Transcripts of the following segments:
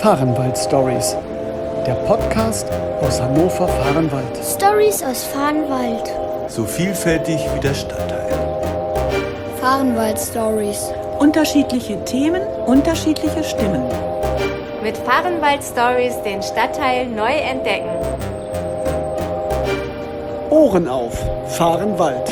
Fahrenwald Stories, der Podcast aus Hannover-Fahrenwald. Stories aus Fahrenwald. So vielfältig wie der Stadtteil. Fahrenwald Stories. Unterschiedliche Themen, unterschiedliche Stimmen. Mit Fahrenwald Stories den Stadtteil neu entdecken. Ohren auf, Fahrenwald.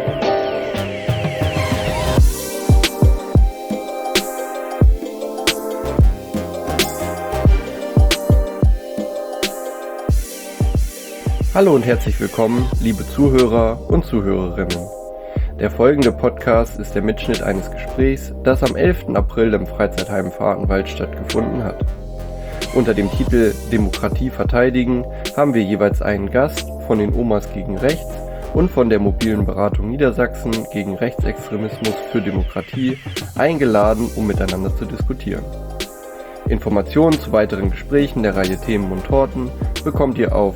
Hallo und herzlich willkommen, liebe Zuhörer und Zuhörerinnen. Der folgende Podcast ist der Mitschnitt eines Gesprächs, das am 11. April im Freizeitheim Fahrenwald stattgefunden hat. Unter dem Titel Demokratie verteidigen haben wir jeweils einen Gast von den Omas gegen Rechts und von der mobilen Beratung Niedersachsen gegen Rechtsextremismus für Demokratie eingeladen, um miteinander zu diskutieren. Informationen zu weiteren Gesprächen der Reihe Themen und Torten bekommt ihr auf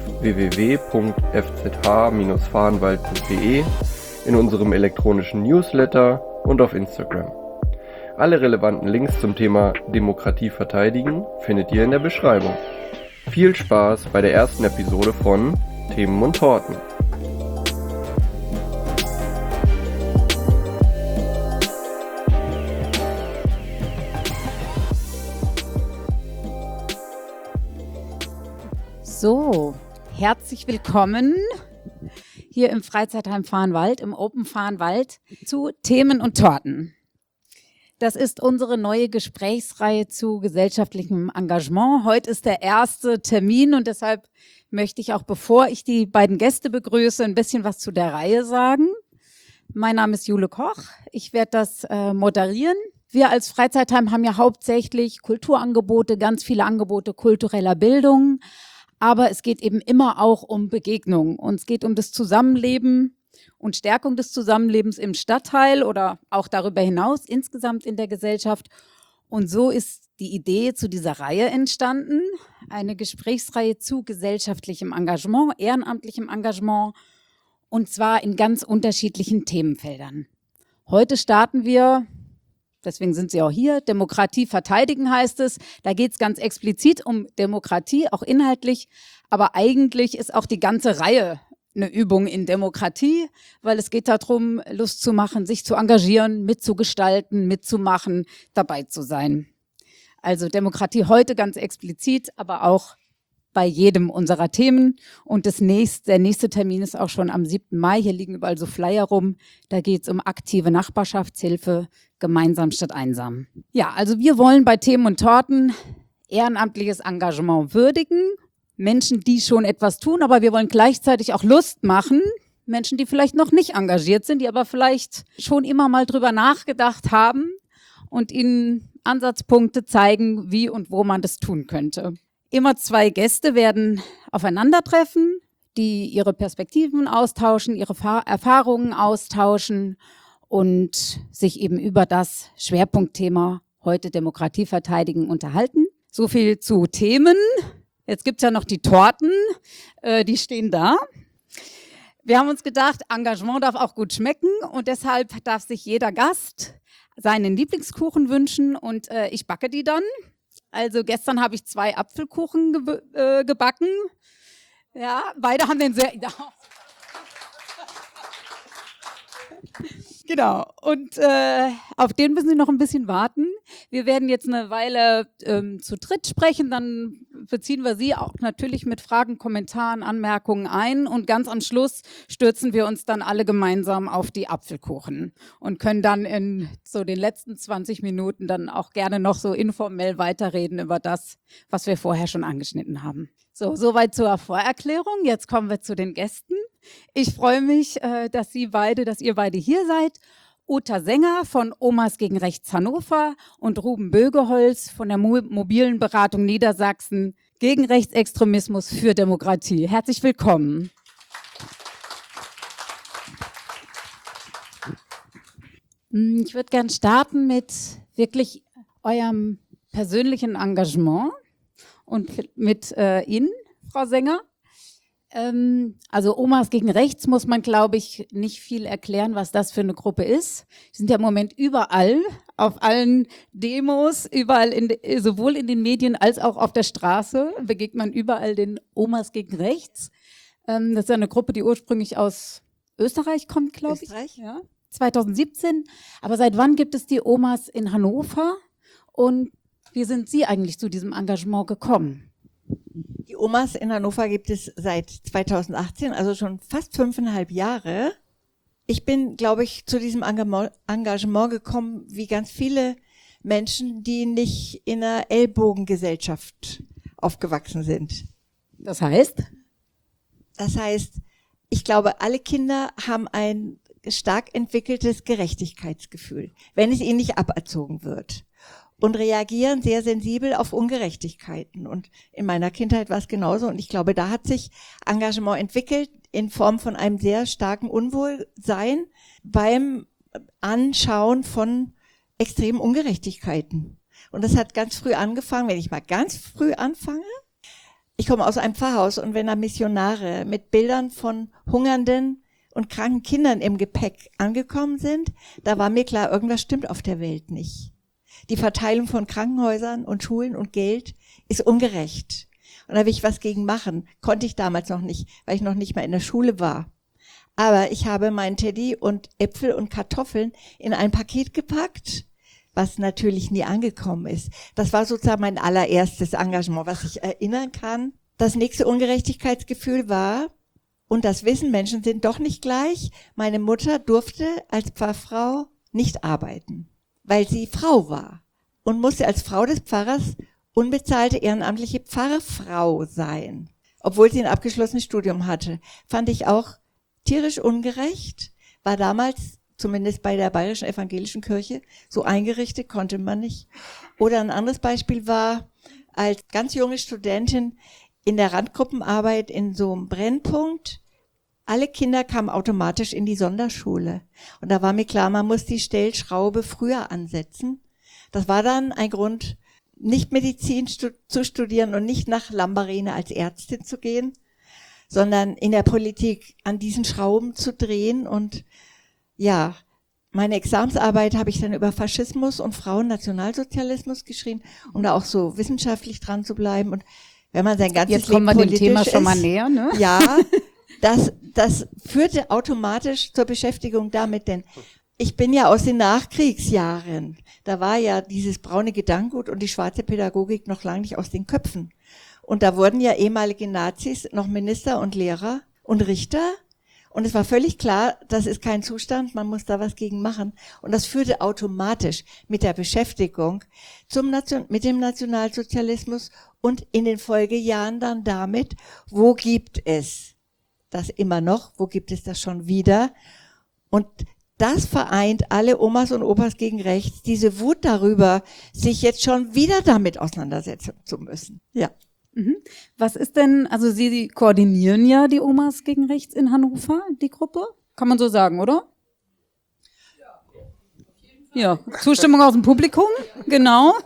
www.fzh-fahrenwald.de, in unserem elektronischen Newsletter und auf Instagram. Alle relevanten Links zum Thema Demokratie verteidigen findet ihr in der Beschreibung. Viel Spaß bei der ersten Episode von Themen und Torten. So, herzlich willkommen hier im Freizeitheim Fahrenwald, im Open Fahrenwald zu Themen und Torten. Das ist unsere neue Gesprächsreihe zu gesellschaftlichem Engagement. Heute ist der erste Termin und deshalb möchte ich auch, bevor ich die beiden Gäste begrüße, ein bisschen was zu der Reihe sagen. Mein Name ist Jule Koch, ich werde das moderieren. Wir als Freizeitheim haben ja hauptsächlich Kulturangebote, ganz viele Angebote kultureller Bildung. Aber es geht eben immer auch um Begegnung und es geht um das Zusammenleben und Stärkung des Zusammenlebens im Stadtteil oder auch darüber hinaus insgesamt in der Gesellschaft. Und so ist die Idee zu dieser Reihe entstanden, eine Gesprächsreihe zu gesellschaftlichem Engagement, ehrenamtlichem Engagement und zwar in ganz unterschiedlichen Themenfeldern. Heute starten wir, deswegen sind Sie auch hier, Demokratie verteidigen heißt es. Da geht es ganz explizit um Demokratie, auch inhaltlich. Aber eigentlich ist auch die ganze Reihe eine Übung in Demokratie, weil es geht darum, Lust zu machen, sich zu engagieren, mitzugestalten, mitzumachen, dabei zu sein. Also Demokratie heute ganz explizit, aber auch bei jedem unserer Themen. Und der nächste Termin ist auch schon am 7. Mai. Hier liegen überall so Flyer rum. Da geht es um aktive Nachbarschaftshilfe, gemeinsam statt einsam. Ja, also wir wollen bei Themen und Torten ehrenamtliches Engagement würdigen. Menschen, die schon etwas tun, aber wir wollen gleichzeitig auch Lust machen. Menschen, die vielleicht noch nicht engagiert sind, die aber vielleicht schon immer mal drüber nachgedacht haben und ihnen Ansatzpunkte zeigen, wie und wo man das tun könnte. Immer 2 Gäste werden aufeinandertreffen, die ihre Perspektiven austauschen, ihre Erfahrungen austauschen und sich eben über das Schwerpunktthema heute Demokratie verteidigen unterhalten. So viel zu Themen. Jetzt gibt's ja noch die Torten, die stehen da. Wir haben uns gedacht, Engagement darf auch gut schmecken und deshalb darf sich jeder Gast seinen Lieblingskuchen wünschen und ich backe die dann. Also gestern habe ich 2 Apfelkuchen gebacken. Ja, beide haben den sehr... Genau, und auf den müssen Sie noch ein bisschen warten. Wir werden jetzt eine Weile zu dritt sprechen, dann beziehen wir Sie auch natürlich mit Fragen, Kommentaren, Anmerkungen ein und ganz am Schluss stürzen wir uns dann alle gemeinsam auf die Apfelkuchen und können dann in so den letzten 20 Minuten dann auch gerne noch so informell weiterreden über das, was wir vorher schon angeschnitten haben. So, soweit zur Vorerklärung. Jetzt kommen wir zu den Gästen. Ich freue mich, dass ihr beide hier seid. Uta Sänger von Omas gegen Rechts Hannover und Ruben Bögeholz von der mobilen Beratung Niedersachsen gegen Rechtsextremismus für Demokratie. Herzlich willkommen. Ich würde gern starten mit wirklich eurem persönlichen Engagement und mit Ihnen, Frau Sänger. Also Omas gegen Rechts muss man, glaube ich, nicht viel erklären, was das für eine Gruppe ist. Die sind ja im Moment überall, auf allen Demos, überall, sowohl in den Medien als auch auf der Straße begegnet man überall den Omas gegen Rechts. Das ist ja eine Gruppe, die ursprünglich aus Österreich kommt, glaube ich. Österreich? Ja, 2017. Aber seit wann gibt es die Omas in Hannover? Und wie sind Sie eigentlich zu diesem Engagement gekommen? Die Omas in Hannover gibt es seit 2018, also schon fast 5,5 Jahre. Ich bin, glaube ich, zu diesem Engagement gekommen, wie ganz viele Menschen, die nicht in einer Ellbogengesellschaft aufgewachsen sind. Das heißt? Das heißt, ich glaube, alle Kinder haben ein stark entwickeltes Gerechtigkeitsgefühl, wenn es ihnen nicht aberzogen wird. Und reagieren sehr sensibel auf Ungerechtigkeiten. Und in meiner Kindheit war es genauso. Und ich glaube, da hat sich Engagement entwickelt in Form von einem sehr starken Unwohlsein beim Anschauen von extremen Ungerechtigkeiten. Und das hat ganz früh angefangen, wenn ich mal ganz früh anfange. Ich komme aus einem Pfarrhaus und wenn da Missionare mit Bildern von hungernden und kranken Kindern im Gepäck angekommen sind, da war mir klar, irgendwas stimmt auf der Welt nicht. Die Verteilung von Krankenhäusern und Schulen und Geld ist ungerecht. Und da will ich was gegen machen. Konnte ich damals noch nicht, weil ich noch nicht mal in der Schule war. Aber ich habe meinen Teddy und Äpfel und Kartoffeln in ein Paket gepackt, was natürlich nie angekommen ist. Das war sozusagen mein allererstes Engagement, was ich erinnern kann. Das nächste Ungerechtigkeitsgefühl war, und das wissen, Menschen sind doch nicht gleich, meine Mutter durfte als Pfarrfrau nicht arbeiten, weil sie Frau war und musste als Frau des Pfarrers unbezahlte ehrenamtliche Pfarrfrau sein, obwohl sie ein abgeschlossenes Studium hatte. Fand ich auch tierisch ungerecht, war damals, zumindest bei der Bayerischen Evangelischen Kirche, so eingerichtet, konnte man nicht. Oder ein anderes Beispiel war, als ganz junge Studentin in der Randgruppenarbeit in so einem Brennpunkt, alle Kinder kamen automatisch in die Sonderschule. Und da war mir klar, man muss die Stellschraube früher ansetzen. Das war dann ein Grund, nicht Medizin zu studieren und nicht nach Lambarene als Ärztin zu gehen, sondern in der Politik an diesen Schrauben zu drehen. Und ja, meine Examensarbeit habe ich dann über Faschismus und Frauennationalsozialismus geschrieben, um da auch so wissenschaftlich dran zu bleiben. Und wenn man sein ganzes Jetzt kommen Leben wir dem politisch Thema schon mal ist, näher, ne? Ja, das führte automatisch zur Beschäftigung damit, denn ich bin ja aus den Nachkriegsjahren. Da war ja dieses braune Gedankengut und die schwarze Pädagogik noch lange nicht aus den Köpfen. Und da wurden ja ehemalige Nazis noch Minister und Lehrer und Richter. Und es war völlig klar, das ist kein Zustand, man muss da was gegen machen. Und das führte automatisch mit der Beschäftigung mit dem Nationalsozialismus und in den Folgejahren dann damit, wo gibt es das immer noch, wo gibt es das schon wieder? Und das vereint alle Omas und Opas gegen rechts, diese Wut darüber, sich jetzt schon wieder damit auseinandersetzen zu müssen. Ja. Mhm. Was ist denn, also Sie koordinieren ja die Omas gegen rechts in Hannover, die Gruppe? Kann man so sagen, oder? Ja, Zustimmung aus dem Publikum, genau.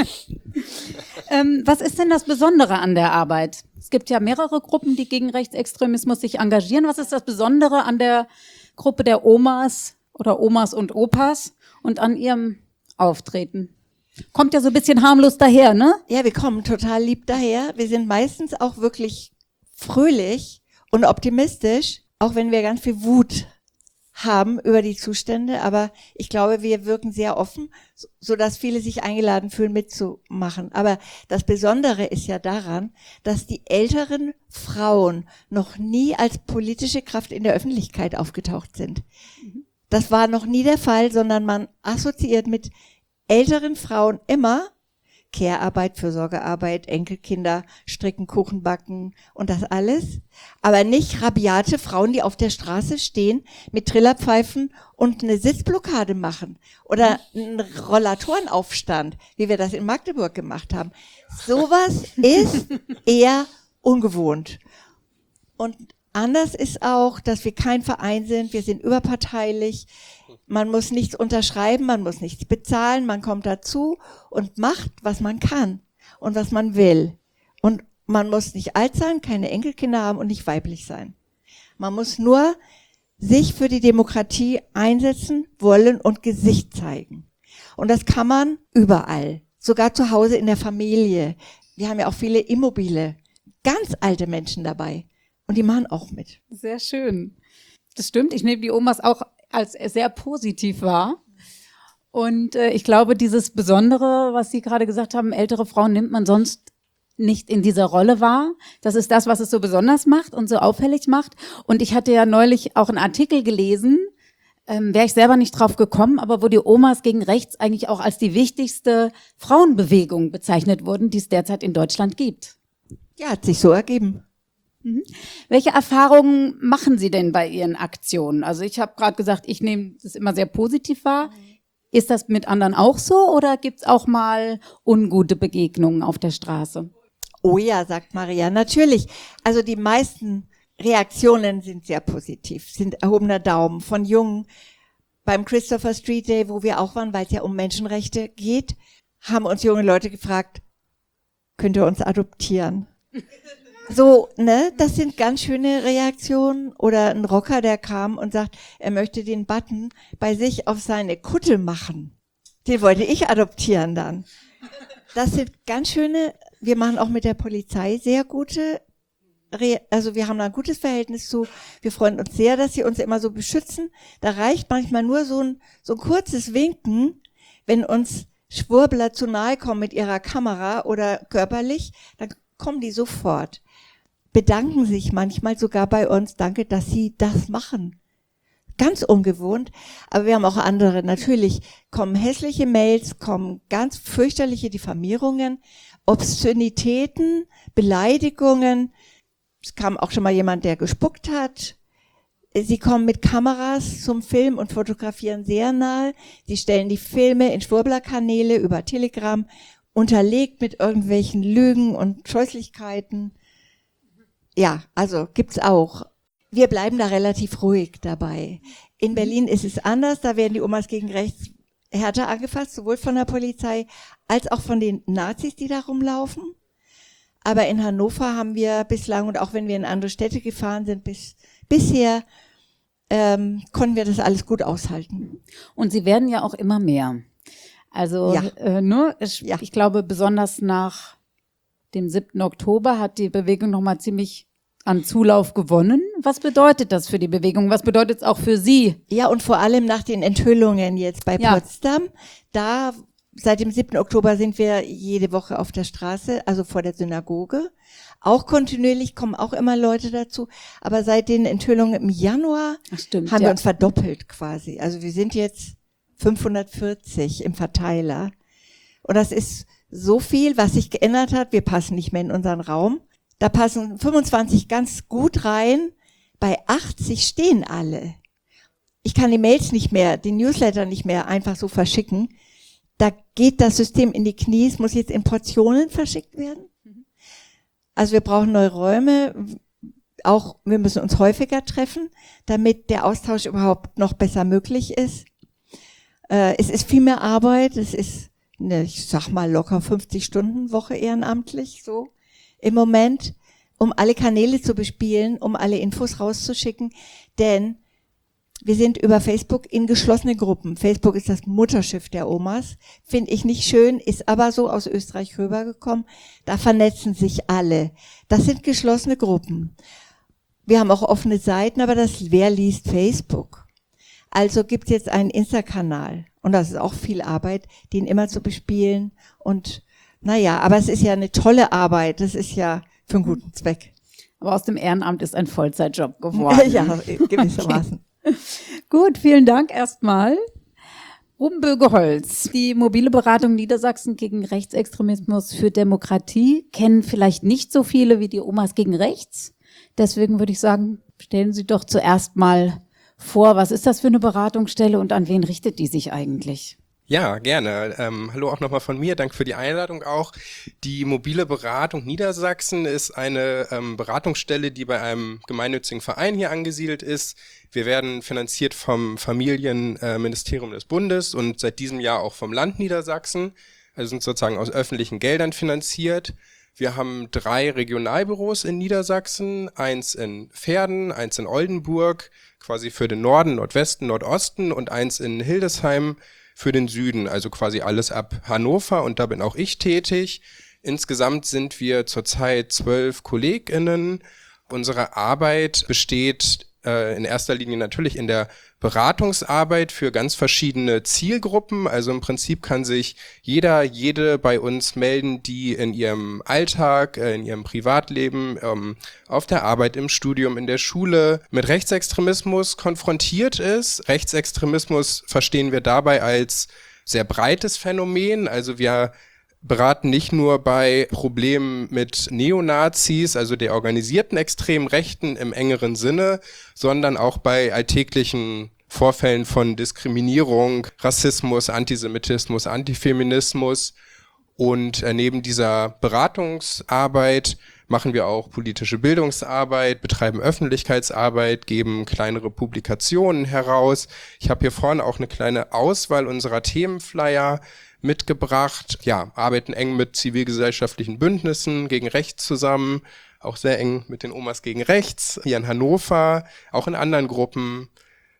Was ist denn das Besondere an der Arbeit? Es gibt ja mehrere Gruppen, die gegen Rechtsextremismus sich engagieren. Was ist das Besondere an der Gruppe der Omas oder Omas und Opas und an ihrem Auftreten? Kommt ja so ein bisschen harmlos daher, ne? Ja, wir kommen total lieb daher. Wir sind meistens auch wirklich fröhlich und optimistisch, auch wenn wir ganz viel Wut haben über die Zustände, aber ich glaube, wir wirken sehr offen, so dass viele sich eingeladen fühlen, mitzumachen. Aber das Besondere ist ja daran, dass die älteren Frauen noch nie als politische Kraft in der Öffentlichkeit aufgetaucht sind. Das war noch nie der Fall, sondern man assoziiert mit älteren Frauen immer Care-Arbeit, Fürsorgearbeit, Enkelkinder, Stricken, Kuchen backen und das alles. Aber nicht rabiate Frauen, die auf der Straße stehen, mit Trillerpfeifen und eine Sitzblockade machen. Oder einen Rollatorenaufstand, wie wir das in Magdeburg gemacht haben. Sowas ist eher ungewohnt. Und anders ist auch, dass wir kein Verein sind, wir sind überparteilich. Man muss nichts unterschreiben, man muss nichts bezahlen, man kommt dazu und macht, was man kann und was man will. Und Man muss nicht alt sein, keine Enkelkinder haben und nicht weiblich sein. Man muss nur sich für die Demokratie einsetzen wollen und Gesicht zeigen. Und das kann man überall, sogar zu Hause in der Familie. Wir haben ja auch viele immobile, ganz alte Menschen dabei und die machen auch mit. Sehr schön. Das stimmt, ich nehme die Omas auch als sehr positiv wahr. Und ich glaube, dieses Besondere, was Sie gerade gesagt haben, ältere Frauen nimmt man sonst nicht in dieser Rolle wahr. Das ist das, was es so besonders macht und so auffällig macht. Und ich hatte ja neulich auch einen Artikel gelesen, wäre ich selber nicht drauf gekommen, aber wo die Omas gegen Rechts eigentlich auch als die wichtigste Frauenbewegung bezeichnet wurden, die es derzeit in Deutschland gibt. Ja, hat sich so ergeben. Welche Erfahrungen machen Sie denn bei Ihren Aktionen? Also ich habe gerade gesagt, ich nehme das immer sehr positiv wahr. Ist das mit anderen auch so oder gibt es auch mal ungute Begegnungen auf der Straße? Oh ja, sagt Maria, natürlich. Also die meisten Reaktionen sind sehr positiv, sind erhobener Daumen von Jungen. Beim Christopher Street Day, wo wir auch waren, weil es ja um Menschenrechte geht, haben uns junge Leute gefragt, könnt ihr uns adoptieren? So, ne, das sind ganz schöne Reaktionen. Oder ein Rocker, der kam und sagt, er möchte den Button bei sich auf seine Kutte machen. Den wollte ich adoptieren dann. Das sind ganz schöne, wir machen auch mit der Polizei sehr gute, also wir haben da ein gutes Verhältnis zu, wir freuen uns sehr, dass sie uns immer so beschützen. Da reicht manchmal nur so ein kurzes Winken, wenn uns Schwurbler zu nahe kommen mit ihrer Kamera oder körperlich, dann kommen die sofort. Bedanken sich manchmal sogar bei uns, danke, dass sie das machen. Ganz ungewohnt, aber wir haben auch andere. Natürlich kommen hässliche Mails, kommen ganz fürchterliche Diffamierungen, Obszönitäten, Beleidigungen. Es kam auch schon mal jemand, der gespuckt hat. Sie kommen mit Kameras zum Film und fotografieren sehr nahe. Sie stellen die Filme in Schwurbler-Kanäle über Telegram, unterlegt mit irgendwelchen Lügen und Scheußlichkeiten. Ja, also gibt's auch. Wir bleiben da relativ ruhig dabei. In Berlin ist es anders, da werden die Omas gegen rechts härter angefasst, sowohl von der Polizei als auch von den Nazis, die da rumlaufen. Aber in Hannover haben wir bislang, und auch wenn wir in andere Städte gefahren sind, bisher konnten wir das alles gut aushalten. Und sie werden ja auch immer mehr. Also ja. Ich glaube, besonders nach dem 7. Oktober hat die Bewegung nochmal ziemlich an Zulauf gewonnen. Was bedeutet das für die Bewegung? Was bedeutet es auch für Sie? Ja, und vor allem nach den Enthüllungen jetzt bei Potsdam. Da, seit dem 7. Oktober sind wir jede Woche auf der Straße, also vor der Synagoge. Auch kontinuierlich kommen auch immer Leute dazu. Aber seit den Enthüllungen im Januar haben wir uns verdoppelt quasi. Also wir sind jetzt 540 im Verteiler. Und das ist so viel, was sich geändert hat. Wir passen nicht mehr in unseren Raum. Da passen 25 ganz gut rein. Bei 80 stehen alle. Ich kann die Mails nicht mehr, den Newsletter nicht mehr einfach so verschicken. Da geht das System in die Knie. Es muss jetzt in Portionen verschickt werden. Also wir brauchen neue Räume. Auch wir müssen uns häufiger treffen, damit der Austausch überhaupt noch besser möglich ist. Es ist viel mehr Arbeit. Es ist ich sag mal locker 50-Stunden-Woche ehrenamtlich, so im Moment, um alle Kanäle zu bespielen, um alle Infos rauszuschicken, denn wir sind über Facebook in geschlossene Gruppen. Facebook ist das Mutterschiff der Omas, finde ich nicht schön, ist aber so aus Österreich rübergekommen. Da vernetzen sich alle. Das sind geschlossene Gruppen. Wir haben auch offene Seiten, aber wer liest Facebook? Also gibt es jetzt einen Insta-Kanal. Und das ist auch viel Arbeit, den immer zu bespielen. Und aber es ist ja eine tolle Arbeit. Das ist ja für einen guten Zweck. Aber aus dem Ehrenamt ist ein Vollzeitjob geworden. Ja, gewissermaßen. Okay. Gut, vielen Dank erstmal. Ruben Bögeholz, die mobile Beratung Niedersachsen gegen Rechtsextremismus für Demokratie kennen vielleicht nicht so viele wie die Omas gegen Rechts. Deswegen würde ich sagen, stellen Sie doch zuerst mal vor, was ist das für eine Beratungsstelle und an wen richtet die sich eigentlich? Ja, gerne. Hallo auch nochmal von mir. Danke für die Einladung auch. Die mobile Beratung Niedersachsen ist eine Beratungsstelle, die bei einem gemeinnützigen Verein hier angesiedelt ist. Wir werden finanziert vom Familienministerium des Bundes und seit diesem Jahr auch vom Land Niedersachsen. Also sind sozusagen aus öffentlichen Geldern finanziert. Wir haben 3 Regionalbüros in Niedersachsen, eins in Verden, eins in Oldenburg, quasi für den Norden, Nordwesten, Nordosten und eins in Hildesheim für den Süden, also quasi alles ab Hannover, und da bin auch ich tätig. Insgesamt sind wir zurzeit 12 KollegInnen. Unsere Arbeit besteht in erster Linie natürlich in der Beratungsarbeit für ganz verschiedene Zielgruppen. Also im Prinzip kann sich jede bei uns melden, die in ihrem Alltag, in ihrem Privatleben, auf der Arbeit, im Studium, in der Schule mit Rechtsextremismus konfrontiert ist. Rechtsextremismus verstehen wir dabei als sehr breites Phänomen. Also wir beraten nicht nur bei Problemen mit Neonazis, also der organisierten extremen Rechten im engeren Sinne, sondern auch bei alltäglichen Vorfällen von Diskriminierung, Rassismus, Antisemitismus, Antifeminismus. Und neben dieser Beratungsarbeit machen wir auch politische Bildungsarbeit, betreiben Öffentlichkeitsarbeit, geben kleinere Publikationen heraus. Ich habe hier vorne auch eine kleine Auswahl unserer Themenflyer mitgebracht. Ja, arbeiten eng mit zivilgesellschaftlichen Bündnissen gegen Rechts zusammen, auch sehr eng mit den Omas gegen Rechts, hier in Hannover, auch in anderen Gruppen.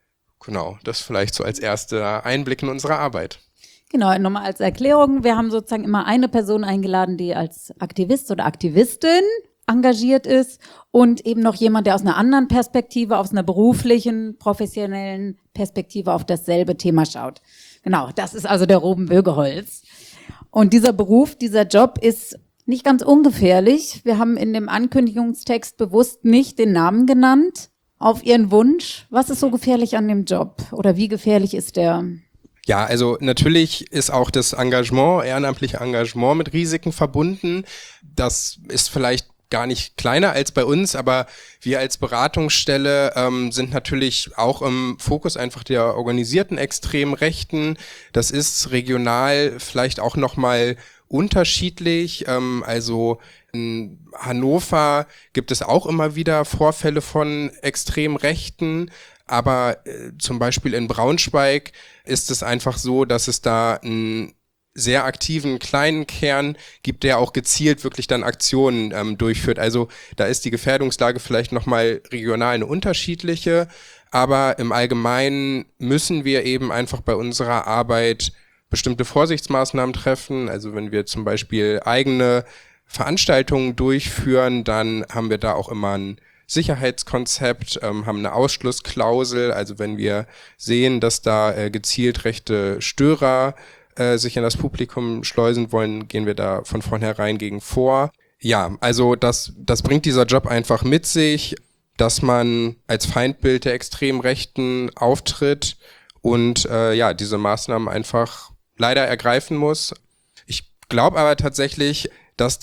Genau, das vielleicht so als erster Einblick in unsere Arbeit. Genau, nochmal als Erklärung, wir haben sozusagen immer eine Person eingeladen, die als Aktivist oder Aktivistin engagiert ist und eben noch jemand, der aus einer anderen Perspektive, aus einer beruflichen, professionellen Perspektive auf dasselbe Thema schaut. Genau, das ist also der Ruben Bögeholz. Und dieser Beruf, dieser Job ist nicht ganz ungefährlich. Wir haben in dem Ankündigungstext bewusst nicht den Namen genannt, auf Ihren Wunsch. Was ist so gefährlich an dem Job oder wie gefährlich ist der? Ja, also natürlich ist auch das Engagement, ehrenamtliche Engagement mit Risiken verbunden. Das ist vielleicht gar nicht kleiner als bei uns, aber wir als Beratungsstelle sind natürlich auch im Fokus einfach der organisierten extremen Rechten. Das ist regional vielleicht auch nochmal unterschiedlich. Also in Hannover gibt es auch immer wieder Vorfälle von extremen Rechten, aber zum Beispiel in Braunschweig ist es einfach so, dass es da einen sehr aktiven kleinen Kern gibt, der auch gezielt wirklich dann Aktionen durchführt. Also da ist die Gefährdungslage vielleicht nochmal regional eine unterschiedliche, aber im Allgemeinen müssen wir eben einfach bei unserer Arbeit bestimmte Vorsichtsmaßnahmen treffen. Also wenn wir zum Beispiel eigene Veranstaltungen durchführen, dann haben wir da auch immer ein Sicherheitskonzept, haben eine Ausschlussklausel. Also wenn wir sehen, dass da gezielt rechte Störer sich in das Publikum schleusen wollen, gehen wir da von vornherein gegen vor. Ja, also das bringt dieser Job einfach mit sich, dass man als Feindbild der extremen Rechten auftritt und diese Maßnahmen einfach leider ergreifen muss. Ich glaube aber tatsächlich, dass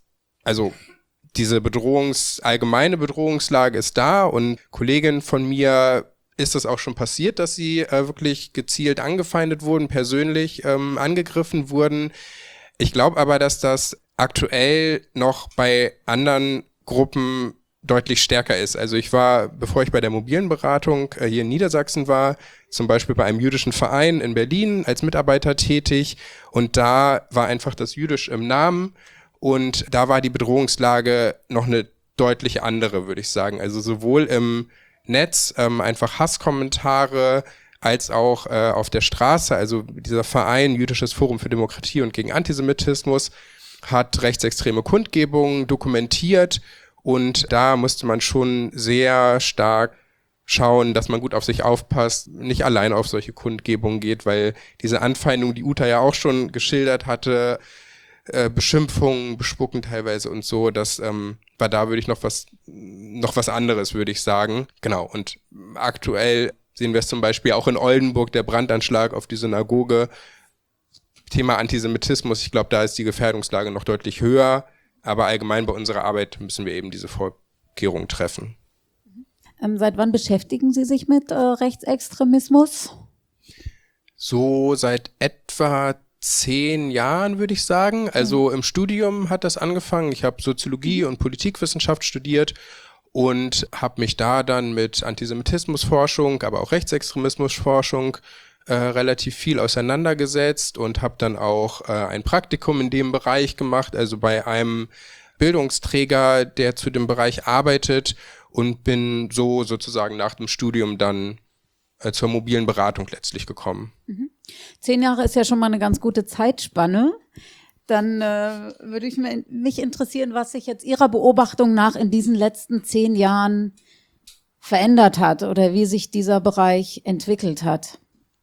diese allgemeine Bedrohungslage ist da, und Kolleginnen von mir ist es auch schon passiert, dass sie wirklich gezielt angefeindet wurden, persönlich angegriffen wurden. Ich glaube aber, dass das aktuell noch bei anderen Gruppen deutlich stärker ist. Also ich war, bevor ich bei der mobilen Beratung hier in Niedersachsen war, zum Beispiel bei einem jüdischen Verein in Berlin als Mitarbeiter tätig, und da war einfach das Jüdisch im Namen, und da war die Bedrohungslage noch eine deutlich andere, würde ich sagen. Also sowohl im Netz, einfach Hasskommentare, als auch auf der Straße. Also dieser Verein, Jüdisches Forum für Demokratie und gegen Antisemitismus, hat rechtsextreme Kundgebungen dokumentiert, und da musste man schon sehr stark schauen, dass man gut auf sich aufpasst, nicht allein auf solche Kundgebungen geht, weil diese Anfeindung, die Uta ja auch schon geschildert hatte, Beschimpfungen, Bespucken teilweise und so, das war da würde ich noch was anderes, würde ich sagen. Genau, und aktuell sehen wir es zum Beispiel auch in Oldenburg, der Brandanschlag auf die Synagoge. Thema Antisemitismus, ich glaube, da ist die Gefährdungslage noch deutlich höher, aber allgemein bei unserer Arbeit müssen wir eben diese Vorkehrungen treffen. Seit wann beschäftigen Sie sich mit Rechtsextremismus? So seit etwa 10 Jahren, würde ich sagen. Also im Studium hat das angefangen. Ich habe Soziologie und Politikwissenschaft studiert und habe mich da dann mit Antisemitismusforschung, aber auch Rechtsextremismusforschung relativ viel auseinandergesetzt und habe dann auch ein Praktikum in dem Bereich gemacht, also bei einem Bildungsträger, der zu dem Bereich arbeitet, und bin so sozusagen nach dem Studium dann zur mobilen Beratung letztlich gekommen. 10 Jahre ist ja schon mal eine ganz gute Zeitspanne. Dann würde mich interessieren, was sich jetzt Ihrer Beobachtung nach in diesen letzten 10 Jahren verändert hat oder wie sich dieser Bereich entwickelt hat.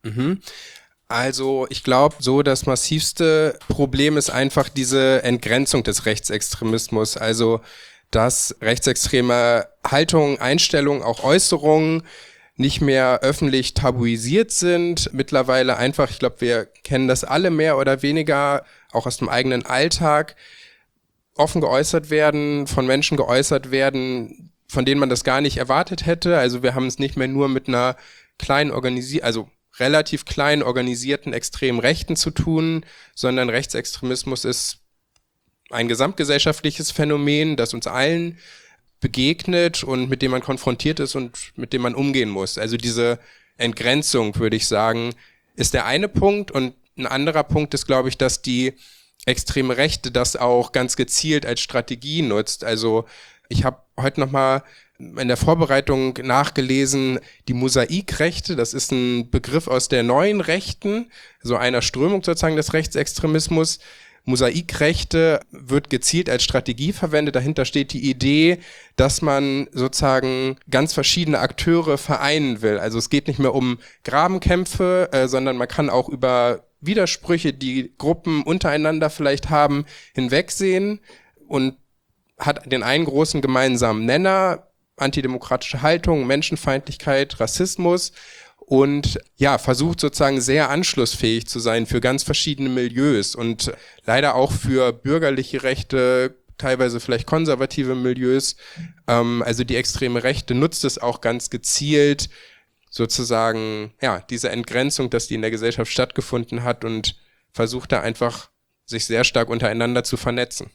Also ich glaube, so das massivste Problem ist einfach diese Entgrenzung des Rechtsextremismus. Also dass rechtsextreme Haltungen, Einstellungen, auch Äußerungen nicht mehr öffentlich tabuisiert sind. Mittlerweile einfach, ich glaube, wir kennen das alle mehr oder weniger, auch aus dem eigenen Alltag, offen geäußert werden, von Menschen geäußert werden, von denen man das gar nicht erwartet hätte. Also wir haben es nicht mehr nur mit einer kleinen relativ klein organisierten extremen Rechten zu tun, sondern Rechtsextremismus ist ein gesamtgesellschaftliches Phänomen, das uns allen begegnet und mit dem man konfrontiert ist und mit dem man umgehen muss. Also diese Entgrenzung, würde ich sagen, ist der eine Punkt. Und ein anderer Punkt ist, glaube ich, dass die extreme Rechte das auch ganz gezielt als Strategie nutzt. Also ich habe heute nochmal in der Vorbereitung nachgelesen, die Mosaikrechte, das ist ein Begriff aus der neuen Rechten, so einer Strömung sozusagen des Rechtsextremismus. Mosaikrechte wird gezielt als Strategie verwendet. Dahinter steht die Idee, dass man sozusagen ganz verschiedene Akteure vereinen will. Also es geht nicht mehr um Grabenkämpfe, sondern man kann auch über Widersprüche, die Gruppen untereinander vielleicht haben, hinwegsehen und hat den einen großen gemeinsamen Nenner, antidemokratische Haltung, Menschenfeindlichkeit, Rassismus, und ja, versucht sozusagen sehr anschlussfähig zu sein für ganz verschiedene Milieus und leider auch für bürgerliche Rechte, teilweise vielleicht konservative Milieus. Also die extreme Rechte nutzt es auch ganz gezielt, sozusagen, ja, diese Entgrenzung, dass die in der Gesellschaft stattgefunden hat, und versucht da einfach, sich sehr stark untereinander zu vernetzen.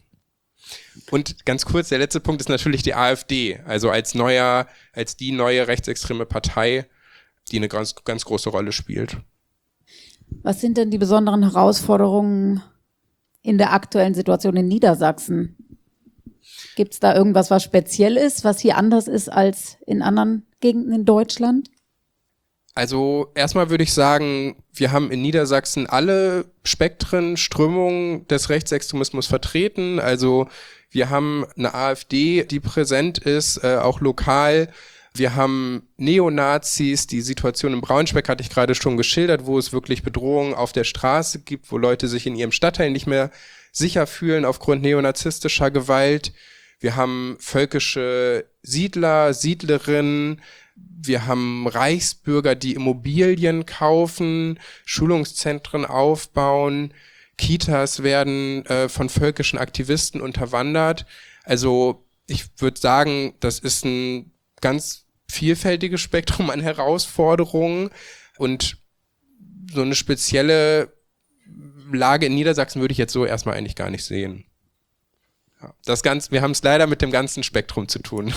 Und ganz kurz, der letzte Punkt ist natürlich die AfD, also als die neue rechtsextreme Partei, die eine ganz, ganz große Rolle spielt. Was sind denn die besonderen Herausforderungen in der aktuellen Situation in Niedersachsen? Gibt es da irgendwas, was speziell ist, was hier anders ist als in anderen Gegenden in Deutschland? Also erstmal würde ich sagen, wir haben in Niedersachsen alle Spektren, Strömungen des Rechtsextremismus vertreten. Also wir haben eine AfD, die präsent ist, auch lokal. Wir haben Neonazis, die Situation in Braunschweig hatte ich gerade schon geschildert, wo es wirklich Bedrohungen auf der Straße gibt, wo Leute sich in ihrem Stadtteil nicht mehr sicher fühlen aufgrund neonazistischer Gewalt. Wir haben völkische Siedler, Siedlerinnen, wir haben Reichsbürger, die Immobilien kaufen, Schulungszentren aufbauen, Kitas werden von völkischen Aktivisten unterwandert. Also ich würde sagen, das ist ein ganz vielfältiges Spektrum an Herausforderungen, und so eine spezielle Lage in Niedersachsen würde ich jetzt so erstmal eigentlich gar nicht sehen. Ja, wir haben es leider mit dem ganzen Spektrum zu tun.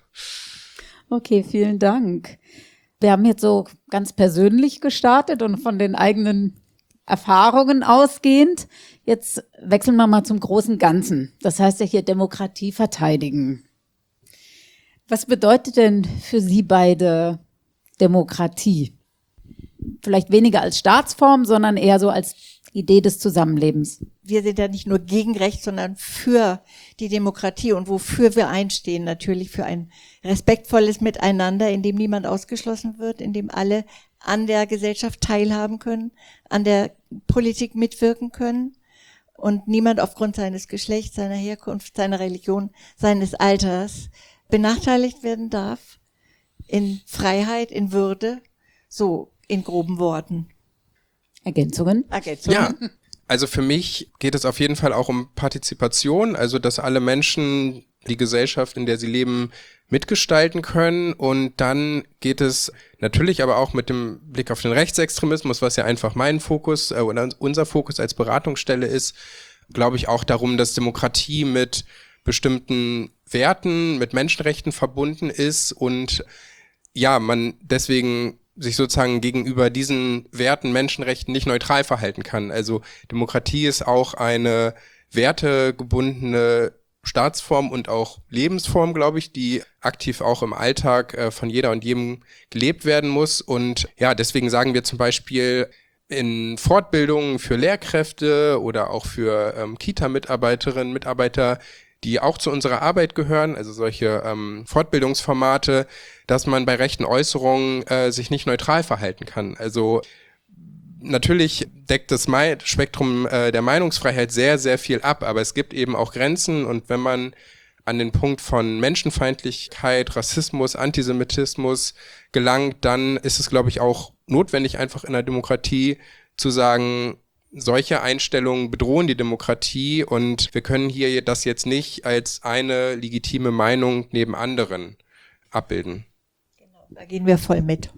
Okay, vielen Dank. Wir haben jetzt so ganz persönlich gestartet und von den eigenen Erfahrungen ausgehend. Jetzt wechseln wir mal zum großen Ganzen. Das heißt ja hier Demokratie verteidigen. Was bedeutet denn für Sie beide Demokratie? Vielleicht weniger als Staatsform, sondern eher so als Idee des Zusammenlebens. Wir sind ja nicht nur gegen Recht, sondern für die Demokratie und wofür wir einstehen. Natürlich für ein respektvolles Miteinander, in dem niemand ausgeschlossen wird, in dem alle an der Gesellschaft teilhaben können, an der Politik mitwirken können und niemand aufgrund seines Geschlechts, seiner Herkunft, seiner Religion, seines Alters benachteiligt werden darf, in Freiheit, in Würde, so in groben Worten. Ergänzungen? Ja, also für mich geht es auf jeden Fall auch um Partizipation, also dass alle Menschen die Gesellschaft, in der sie leben, mitgestalten können, und dann geht es natürlich aber auch mit dem Blick auf den Rechtsextremismus, was ja einfach mein Fokus oder unser Fokus als Beratungsstelle ist, glaube ich auch darum, dass Demokratie mit bestimmten Werten, mit Menschenrechten verbunden ist und ja, man deswegen sich sozusagen gegenüber diesen Werten, Menschenrechten nicht neutral verhalten kann. Also Demokratie ist auch eine wertegebundene Staatsform und auch Lebensform, glaube ich, die aktiv auch im Alltag von jeder und jedem gelebt werden muss. Und ja, deswegen sagen wir zum Beispiel in Fortbildungen für Lehrkräfte oder auch für Kita-Mitarbeiterinnen, Mitarbeiter, die auch zu unserer Arbeit gehören, also solche Fortbildungsformate, dass man bei rechten Äußerungen sich nicht neutral verhalten kann. Also natürlich deckt das Spektrum der Meinungsfreiheit sehr, sehr viel ab, aber es gibt eben auch Grenzen, und wenn man an den Punkt von Menschenfeindlichkeit, Rassismus, Antisemitismus gelangt, dann ist es, glaube ich, auch notwendig, einfach in der Demokratie zu sagen, solche Einstellungen bedrohen die Demokratie und wir können hier das jetzt nicht als eine legitime Meinung neben anderen abbilden. Genau, da gehen wir voll mit.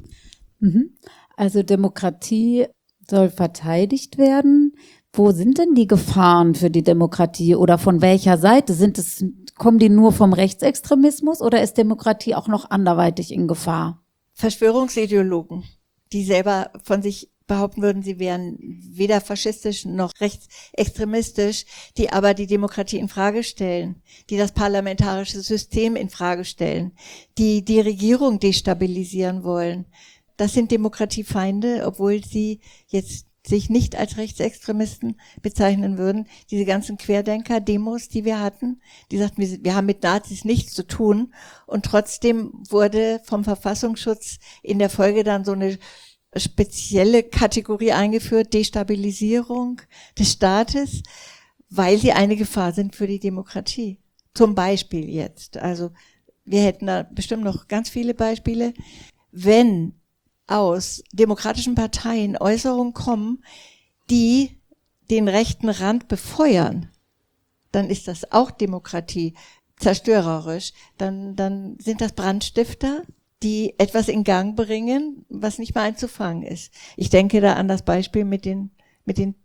Also Demokratie soll verteidigt werden. Wo sind denn die Gefahren für die Demokratie oder von welcher Seite? Kommen die nur vom Rechtsextremismus oder ist Demokratie auch noch anderweitig in Gefahr? Verschwörungsideologen, die selber von sich behaupten würden, sie wären weder faschistisch noch rechtsextremistisch, die aber die Demokratie in Frage stellen, die das parlamentarische System in Frage stellen, die die Regierung destabilisieren wollen. Das sind Demokratiefeinde, obwohl sie jetzt sich nicht als Rechtsextremisten bezeichnen würden. Diese ganzen Querdenker-Demos, die wir hatten, die sagten, wir haben mit Nazis nichts zu tun, und trotzdem wurde vom Verfassungsschutz in der Folge dann so eine spezielle Kategorie eingeführt, Destabilisierung des Staates, weil sie eine Gefahr sind für die Demokratie. Zum Beispiel jetzt. Also wir hätten da bestimmt noch ganz viele Beispiele. Wenn aus demokratischen Parteien Äußerungen kommen, die den rechten Rand befeuern, dann ist das auch Demokratie zerstörerisch. Dann sind das Brandstifter, die etwas in Gang bringen, was nicht mehr einzufangen ist. Ich denke da an das Beispiel mit der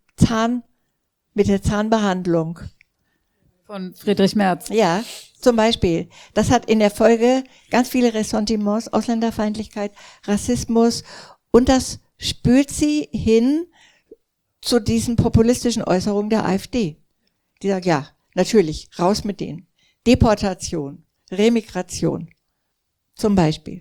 Zahnbehandlung. Von Friedrich Merz. Ja, zum Beispiel. Das hat in der Folge ganz viele Ressentiments, Ausländerfeindlichkeit, Rassismus, und das spült sie hin zu diesen populistischen Äußerungen der AfD. Die sagt, ja, natürlich, raus mit denen. Deportation, Remigration, zum Beispiel.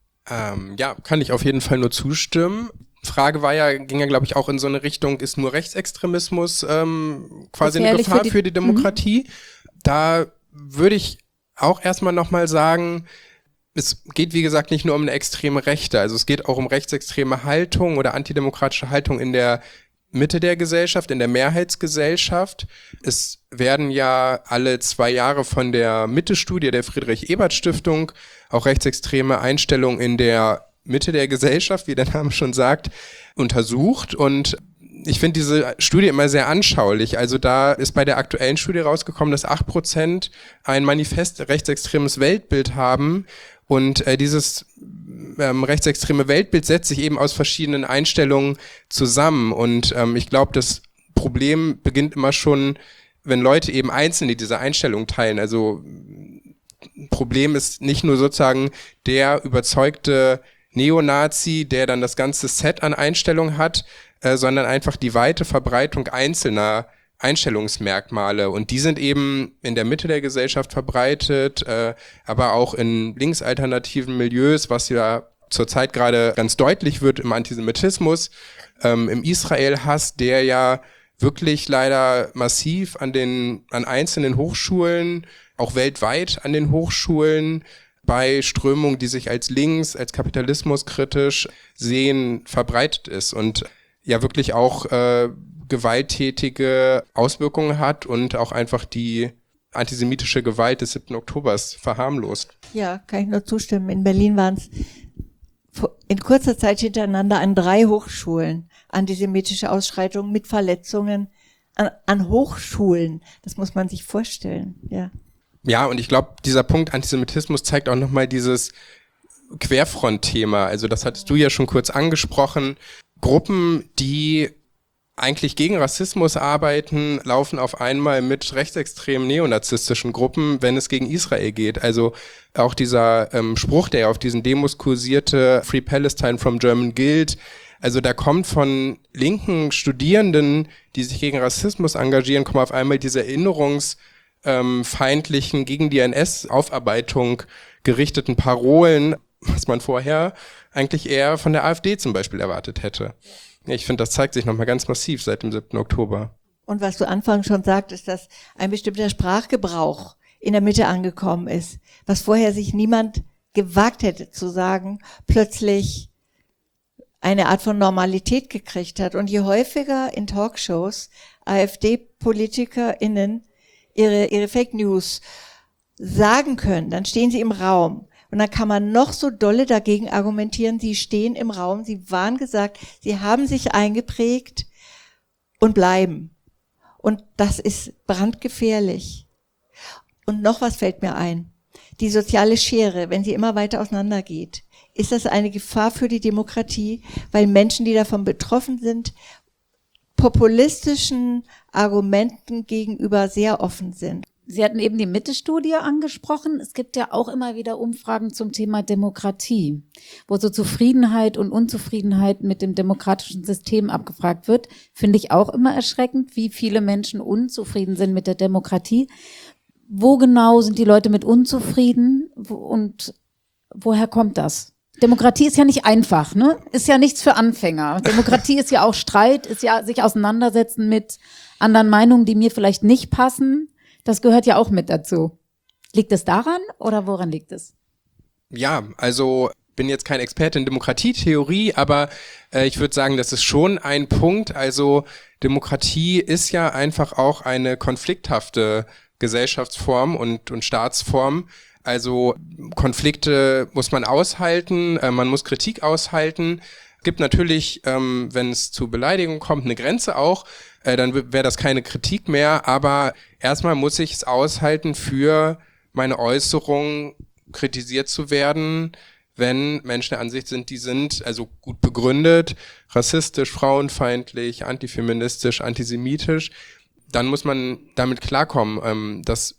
Ja, kann ich auf jeden Fall nur zustimmen. Frage ging ja, glaube ich, auch in so eine Richtung, ist nur Rechtsextremismus quasi eine Gefahr für die Demokratie? Da würde ich auch erstmal nochmal sagen, es geht, wie gesagt, nicht nur um eine extreme Rechte, also es geht auch um rechtsextreme Haltung oder antidemokratische Haltung in der Mitte der Gesellschaft, in der Mehrheitsgesellschaft. Es werden ja alle 2 Jahre von der Mitte-Studie der Friedrich-Ebert-Stiftung auch rechtsextreme Einstellungen in der Mitte der Gesellschaft, wie der Name schon sagt, untersucht, und ich finde diese Studie immer sehr anschaulich. Also da ist bei der aktuellen Studie rausgekommen, dass 8% ein manifest rechtsextremes Weltbild haben, und dieses rechtsextreme Weltbild setzt sich eben aus verschiedenen Einstellungen zusammen, und ich glaube, das Problem beginnt immer schon, wenn Leute eben einzelne diese Einstellung teilen. Also Problem ist nicht nur sozusagen der überzeugte Neonazi, der dann das ganze Set an Einstellungen hat, sondern einfach die weite Verbreitung einzelner Einstellungsmerkmale, und die sind eben in der Mitte der Gesellschaft verbreitet, aber auch in linksalternativen Milieus, was ja zurzeit gerade ganz deutlich wird im Antisemitismus, im Israel-Hass, der ja wirklich leider massiv an einzelnen Hochschulen, auch weltweit an den Hochschulen, bei Strömungen, die sich als links, als kapitalismuskritisch sehen, verbreitet ist und ja wirklich auch gewalttätige Auswirkungen hat und auch einfach die antisemitische Gewalt des 7. Oktobers verharmlost. Ja, kann ich nur zustimmen. In Berlin waren es in kurzer Zeit hintereinander an 3 Hochschulen antisemitische Ausschreitungen mit Verletzungen an Hochschulen. Das muss man sich vorstellen, ja. Ja, und ich glaube, dieser Punkt Antisemitismus zeigt auch nochmal dieses Querfront-Thema. Also das hattest du ja schon kurz angesprochen. Gruppen, die eigentlich gegen Rassismus arbeiten, laufen auf einmal mit rechtsextremen neonazistischen Gruppen, wenn es gegen Israel geht. Also auch dieser Spruch, der auf diesen Demos kursierte, Free Palestine from German Guild, also da kommt von linken Studierenden, die sich gegen Rassismus engagieren, kommen auf einmal diese erinnerungsfeindlichen, gegen die NS-Aufarbeitung gerichteten Parolen, was man vorher eigentlich eher von der AfD zum Beispiel erwartet hätte. Ich finde, das zeigt sich nochmal ganz massiv seit dem 7. Oktober. Und was du anfangs schon sagtest, dass ein bestimmter Sprachgebrauch in der Mitte angekommen ist, was vorher sich niemand gewagt hätte zu sagen, plötzlich eine Art von Normalität gekriegt hat. Und je häufiger in Talkshows AfD-PolitikerInnen ihre Fake News sagen können, dann stehen sie im Raum. Und dann kann man noch so dolle dagegen argumentieren, sie stehen im Raum, sie waren gesagt, sie haben sich eingeprägt und bleiben. Und das ist brandgefährlich. Und noch was fällt mir ein. Die soziale Schere, wenn sie immer weiter auseinandergeht, ist das eine Gefahr für die Demokratie, weil Menschen, die davon betroffen sind, populistischen Argumenten gegenüber sehr offen sind. Sie hatten eben die Mitte-Studie angesprochen. Es gibt ja auch immer wieder Umfragen zum Thema Demokratie, wo so Zufriedenheit und Unzufriedenheit mit dem demokratischen System abgefragt wird. Finde ich auch immer erschreckend, wie viele Menschen unzufrieden sind mit der Demokratie. Wo genau sind die Leute mit unzufrieden und woher kommt das? Demokratie ist ja nicht einfach, ne? Ist ja nichts für Anfänger. Demokratie ist ja auch Streit, ist ja sich auseinandersetzen mit anderen Meinungen, die mir vielleicht nicht passen. Das gehört ja auch mit dazu. Liegt es daran oder woran liegt es? Ja, also bin jetzt kein Experte in Demokratietheorie, aber ich würde sagen, das ist schon ein Punkt. Also Demokratie ist ja einfach auch eine konflikthafte Gesellschaftsform und Staatsform. Also Konflikte muss man aushalten, man muss Kritik aushalten. Es gibt natürlich, wenn es zu Beleidigungen kommt, eine Grenze auch. Dann wäre das keine Kritik mehr, aber erstmal muss ich es aushalten, für meine Äußerungen kritisiert zu werden, wenn Menschen der Ansicht sind, die sind also gut begründet, rassistisch, frauenfeindlich, antifeministisch, antisemitisch, dann muss man damit klarkommen. Das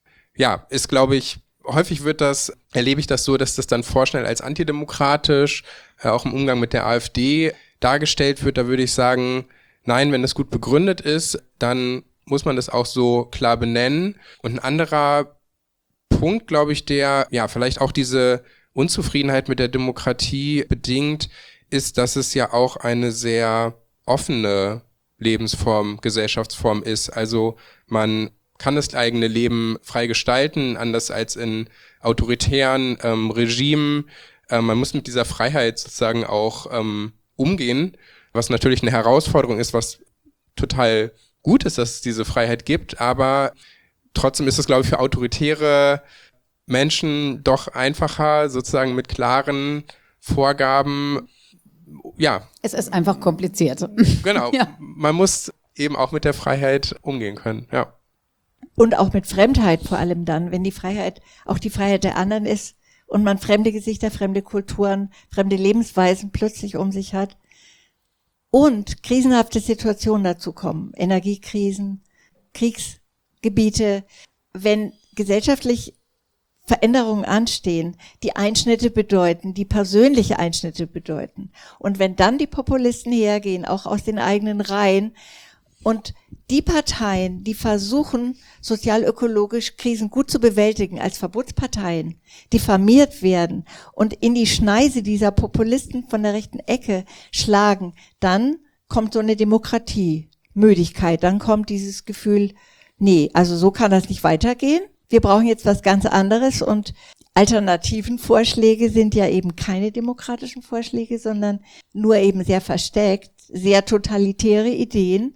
ja ist, glaube ich, häufig erlebe ich das so, dass das dann vorschnell als antidemokratisch, auch im Umgang mit der AfD dargestellt wird. Da würde ich sagen, nein, wenn es gut begründet ist, dann muss man das auch so klar benennen. Und ein anderer Punkt, glaube ich, der ja vielleicht auch diese Unzufriedenheit mit der Demokratie bedingt, ist, dass es ja auch eine sehr offene Lebensform, Gesellschaftsform ist. Also man kann das eigene Leben frei gestalten, anders als in autoritären Regimen. Man muss mit dieser Freiheit sozusagen auch umgehen, was natürlich eine Herausforderung ist, was total gut ist, dass es diese Freiheit gibt, aber trotzdem ist es, glaube ich, für autoritäre Menschen doch einfacher, sozusagen mit klaren Vorgaben, ja. Es ist einfach kompliziert. Genau, ja. Man muss eben auch mit der Freiheit umgehen können, ja. Und auch mit Fremdheit vor allem dann, wenn die Freiheit auch die Freiheit der anderen ist und man fremde Gesichter, fremde Kulturen, fremde Lebensweisen plötzlich um sich hat. Und krisenhafte Situationen dazu kommen, Energiekrisen, Kriegsgebiete, wenn gesellschaftlich Veränderungen anstehen, die Einschnitte bedeuten, die persönliche Einschnitte bedeuten. Und wenn dann die Populisten hergehen, auch aus den eigenen Reihen, und die Parteien, die versuchen, sozial-ökologisch Krisen gut zu bewältigen, als Verbotsparteien diffamiert werden und in die Schneise dieser Populisten von der rechten Ecke schlagen, dann kommt so eine Demokratiemüdigkeit, dann kommt dieses Gefühl, nee, also so kann das nicht weitergehen. Wir brauchen jetzt was ganz anderes und alternativen Vorschläge sind ja eben keine demokratischen Vorschläge, sondern nur eben sehr versteckt, sehr totalitäre Ideen.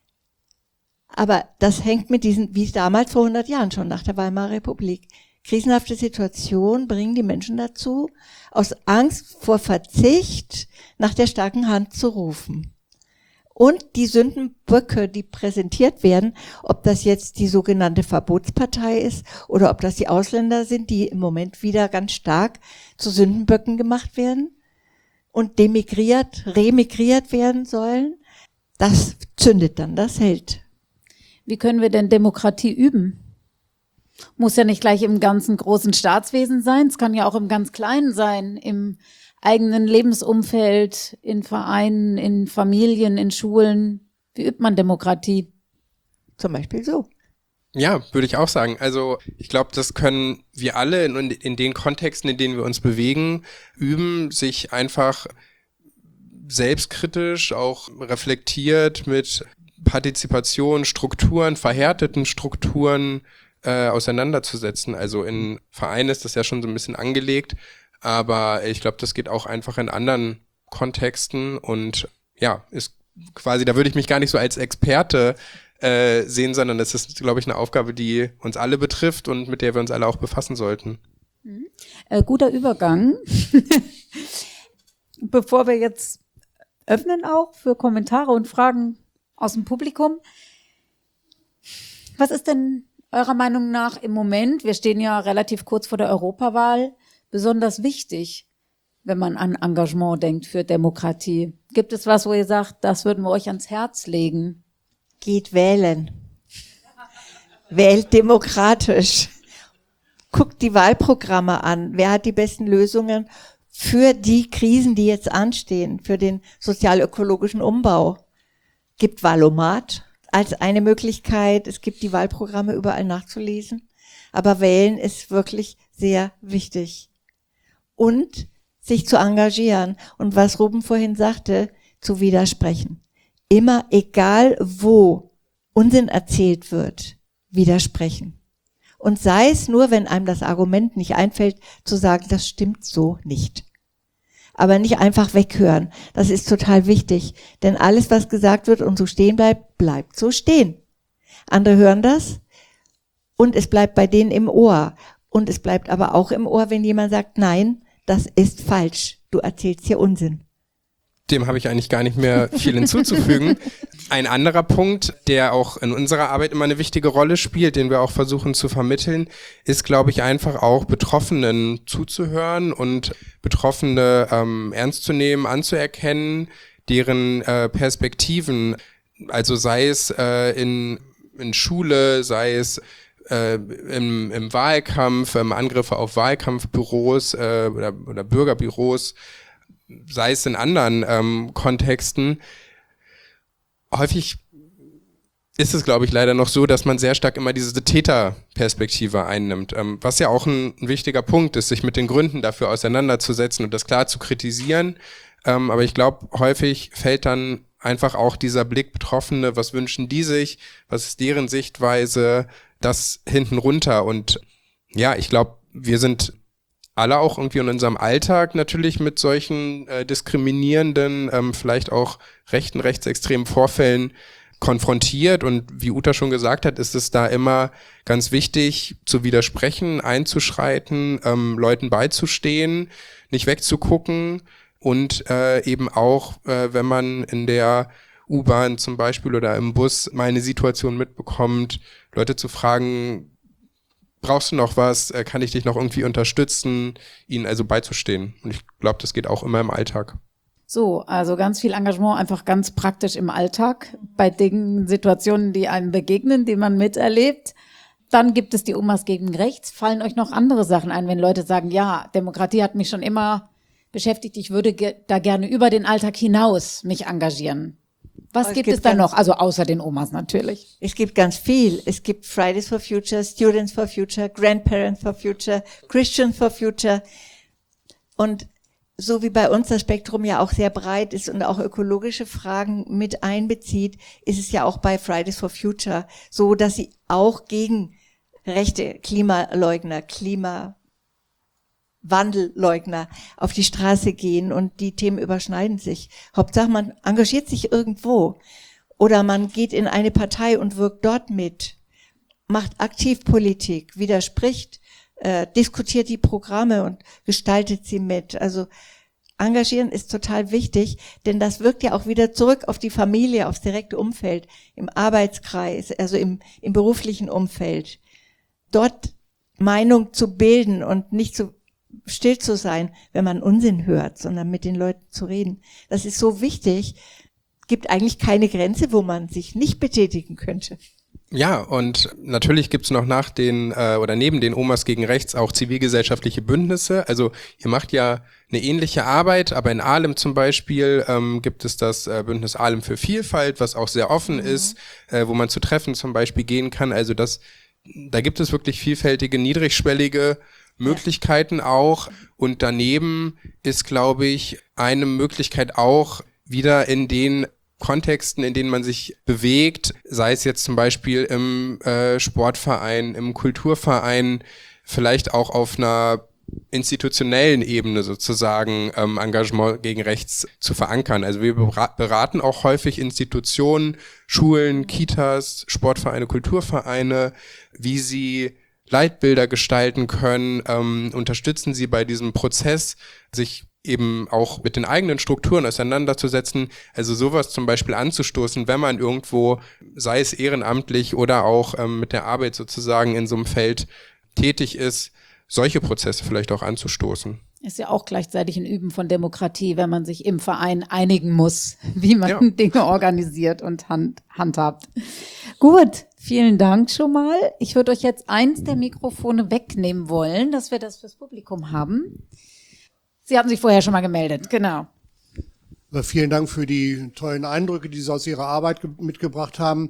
Aber das hängt mit diesen, wie damals vor 100 Jahren schon nach der Weimarer Republik. Krisenhafte Situationen bringen die Menschen dazu, aus Angst vor Verzicht nach der starken Hand zu rufen. Und die Sündenböcke, die präsentiert werden, ob das jetzt die sogenannte Verbotspartei ist oder ob das die Ausländer sind, die im Moment wieder ganz stark zu Sündenböcken gemacht werden und remigriert werden sollen, Das zündet dann, das hält. Wie können wir denn Demokratie üben? Muss ja nicht gleich im ganzen großen Staatswesen sein, es kann ja auch im ganz Kleinen sein, im eigenen Lebensumfeld, in Vereinen, in Familien, in Schulen. Wie übt man Demokratie? Zum Beispiel so. Ja, würde ich auch sagen. Also ich glaube, das können wir alle in den Kontexten, in denen wir uns bewegen, üben, sich einfach selbstkritisch, auch reflektiert mit Partizipation, Strukturen, verhärteten Strukturen auseinanderzusetzen. Also in Vereinen ist das ja schon so ein bisschen angelegt, aber ich glaube, das geht auch einfach in anderen Kontexten und ja, ist quasi, da würde ich mich gar nicht so als Experte sehen, sondern das ist, glaube ich, eine Aufgabe, die uns alle betrifft und mit der wir uns alle auch befassen sollten. Guter Übergang. Bevor wir jetzt öffnen auch für Kommentare und Fragen aus dem Publikum. Was ist denn eurer Meinung nach im Moment, wir stehen ja relativ kurz vor der Europawahl, besonders wichtig, wenn man an Engagement denkt für Demokratie? Gibt es was, wo ihr sagt, das würden wir euch ans Herz legen? Geht wählen. Wählt demokratisch. Guckt die Wahlprogramme an. Wer hat die besten Lösungen für die Krisen, die jetzt anstehen, für den sozial-ökologischen Umbau? Gibt Wahlomat als eine Möglichkeit. Es gibt die Wahlprogramme überall nachzulesen. Aber wählen ist wirklich sehr wichtig. Und sich zu engagieren. Und was Ruben vorhin sagte, zu widersprechen. Immer, egal wo Unsinn erzählt wird, widersprechen. Und sei es nur, wenn einem das Argument nicht einfällt, zu sagen, das stimmt so nicht. Aber nicht einfach weghören. Das ist total wichtig. Denn alles, was gesagt wird und so stehen bleibt, bleibt so stehen. Andere hören das und es bleibt bei denen im Ohr. Und es bleibt aber auch im Ohr, wenn jemand sagt, nein, das ist falsch. Du erzählst hier Unsinn. Dem habe ich eigentlich gar nicht mehr viel hinzuzufügen. Ein anderer Punkt, der auch in unserer Arbeit immer eine wichtige Rolle spielt, den wir auch versuchen zu vermitteln, ist, glaube ich, einfach auch Betroffenen zuzuhören und Betroffene ernst zu nehmen, anzuerkennen, deren Perspektiven, also sei es in Schule, sei es im Wahlkampf, Angriffe auf Wahlkampfbüros oder Bürgerbüros, sei es in anderen Kontexten. Häufig ist es, glaube ich, leider noch so, dass man sehr stark immer diese Täterperspektive einnimmt, was ja auch ein wichtiger Punkt ist, sich mit den Gründen dafür auseinanderzusetzen und das klar zu kritisieren. Aber ich glaube, häufig fällt dann einfach auch dieser Blick Betroffene, was wünschen die sich, was ist deren Sichtweise, das hinten runter. Und ja, ich glaube, wir sind alle auch irgendwie in unserem Alltag natürlich mit solchen diskriminierenden, vielleicht auch rechtsextremen Vorfällen konfrontiert. Und wie Uta schon gesagt hat, ist es da immer ganz wichtig zu widersprechen, einzuschreiten, Leuten beizustehen, nicht wegzugucken und eben auch, wenn man in der U-Bahn zum Beispiel oder im Bus mal eine Situation mitbekommt, Leute zu fragen, brauchst du noch was, kann ich dich noch irgendwie unterstützen, ihnen also beizustehen. Und ich glaube, das geht auch immer im Alltag. So, also ganz viel Engagement, einfach ganz praktisch im Alltag, bei Dingen, Situationen, die einem begegnen, die man miterlebt. Dann gibt es die Omas gegen rechts. Fallen euch noch andere Sachen ein, wenn Leute sagen, ja, Demokratie hat mich schon immer beschäftigt, ich würde da gerne über den Alltag hinaus mich engagieren. Was gibt es da noch? Also außer den Omas natürlich. Es gibt ganz viel. Es gibt Fridays for Future, Students for Future, Grandparents for Future, Christians for Future. Und so wie bei uns das Spektrum ja auch sehr breit ist und auch ökologische Fragen mit einbezieht, ist es ja auch bei Fridays for Future so, dass sie auch gegen rechte Klimaleugner, Wandelleugner auf die Straße gehen und die Themen überschneiden sich. Hauptsache, man engagiert sich irgendwo oder man geht in eine Partei und wirkt dort mit, macht Aktivpolitik, widerspricht, diskutiert die Programme und gestaltet sie mit. Also engagieren ist total wichtig, denn das wirkt ja auch wieder zurück auf die Familie, aufs direkte Umfeld, im Arbeitskreis, also im beruflichen Umfeld. Dort Meinung zu bilden und nicht zu still zu sein, wenn man Unsinn hört, sondern mit den Leuten zu reden. Das ist so wichtig. gibt eigentlich keine Grenze, wo man sich nicht betätigen könnte. Ja, und natürlich gibt's noch neben den Omas gegen Rechts auch zivilgesellschaftliche Bündnisse. Also ihr macht ja eine ähnliche Arbeit, aber in Ahlem zum Beispiel gibt es das Bündnis Ahlem für Vielfalt, was auch sehr offen ist, wo man zu Treffen zum Beispiel gehen kann. Also da gibt es wirklich vielfältige, niedrigschwellige Möglichkeiten auch. Und daneben ist, glaube ich, eine Möglichkeit auch wieder in den Kontexten, in denen man sich bewegt, sei es jetzt zum Beispiel im Sportverein, im Kulturverein, vielleicht auch auf einer institutionellen Ebene sozusagen Engagement gegen Rechts zu verankern. Also wir beraten auch häufig Institutionen, Schulen, Kitas, Sportvereine, Kulturvereine, wie sie Leitbilder gestalten können, unterstützen sie bei diesem Prozess, sich eben auch mit den eigenen Strukturen auseinanderzusetzen, also sowas zum Beispiel anzustoßen, wenn man irgendwo, sei es ehrenamtlich oder auch mit der Arbeit sozusagen in so einem Feld tätig ist, solche Prozesse vielleicht auch anzustoßen. Ist ja auch gleichzeitig ein Üben von Demokratie, wenn man sich im Verein einigen muss, wie man Dinge organisiert und handhabt. Gut, vielen Dank schon mal. Ich würde euch jetzt eins der Mikrofone wegnehmen wollen, dass wir das fürs Publikum haben. Sie haben sich vorher schon mal gemeldet, genau. Vielen Dank für die tollen Eindrücke, die Sie aus Ihrer Arbeit mitgebracht haben.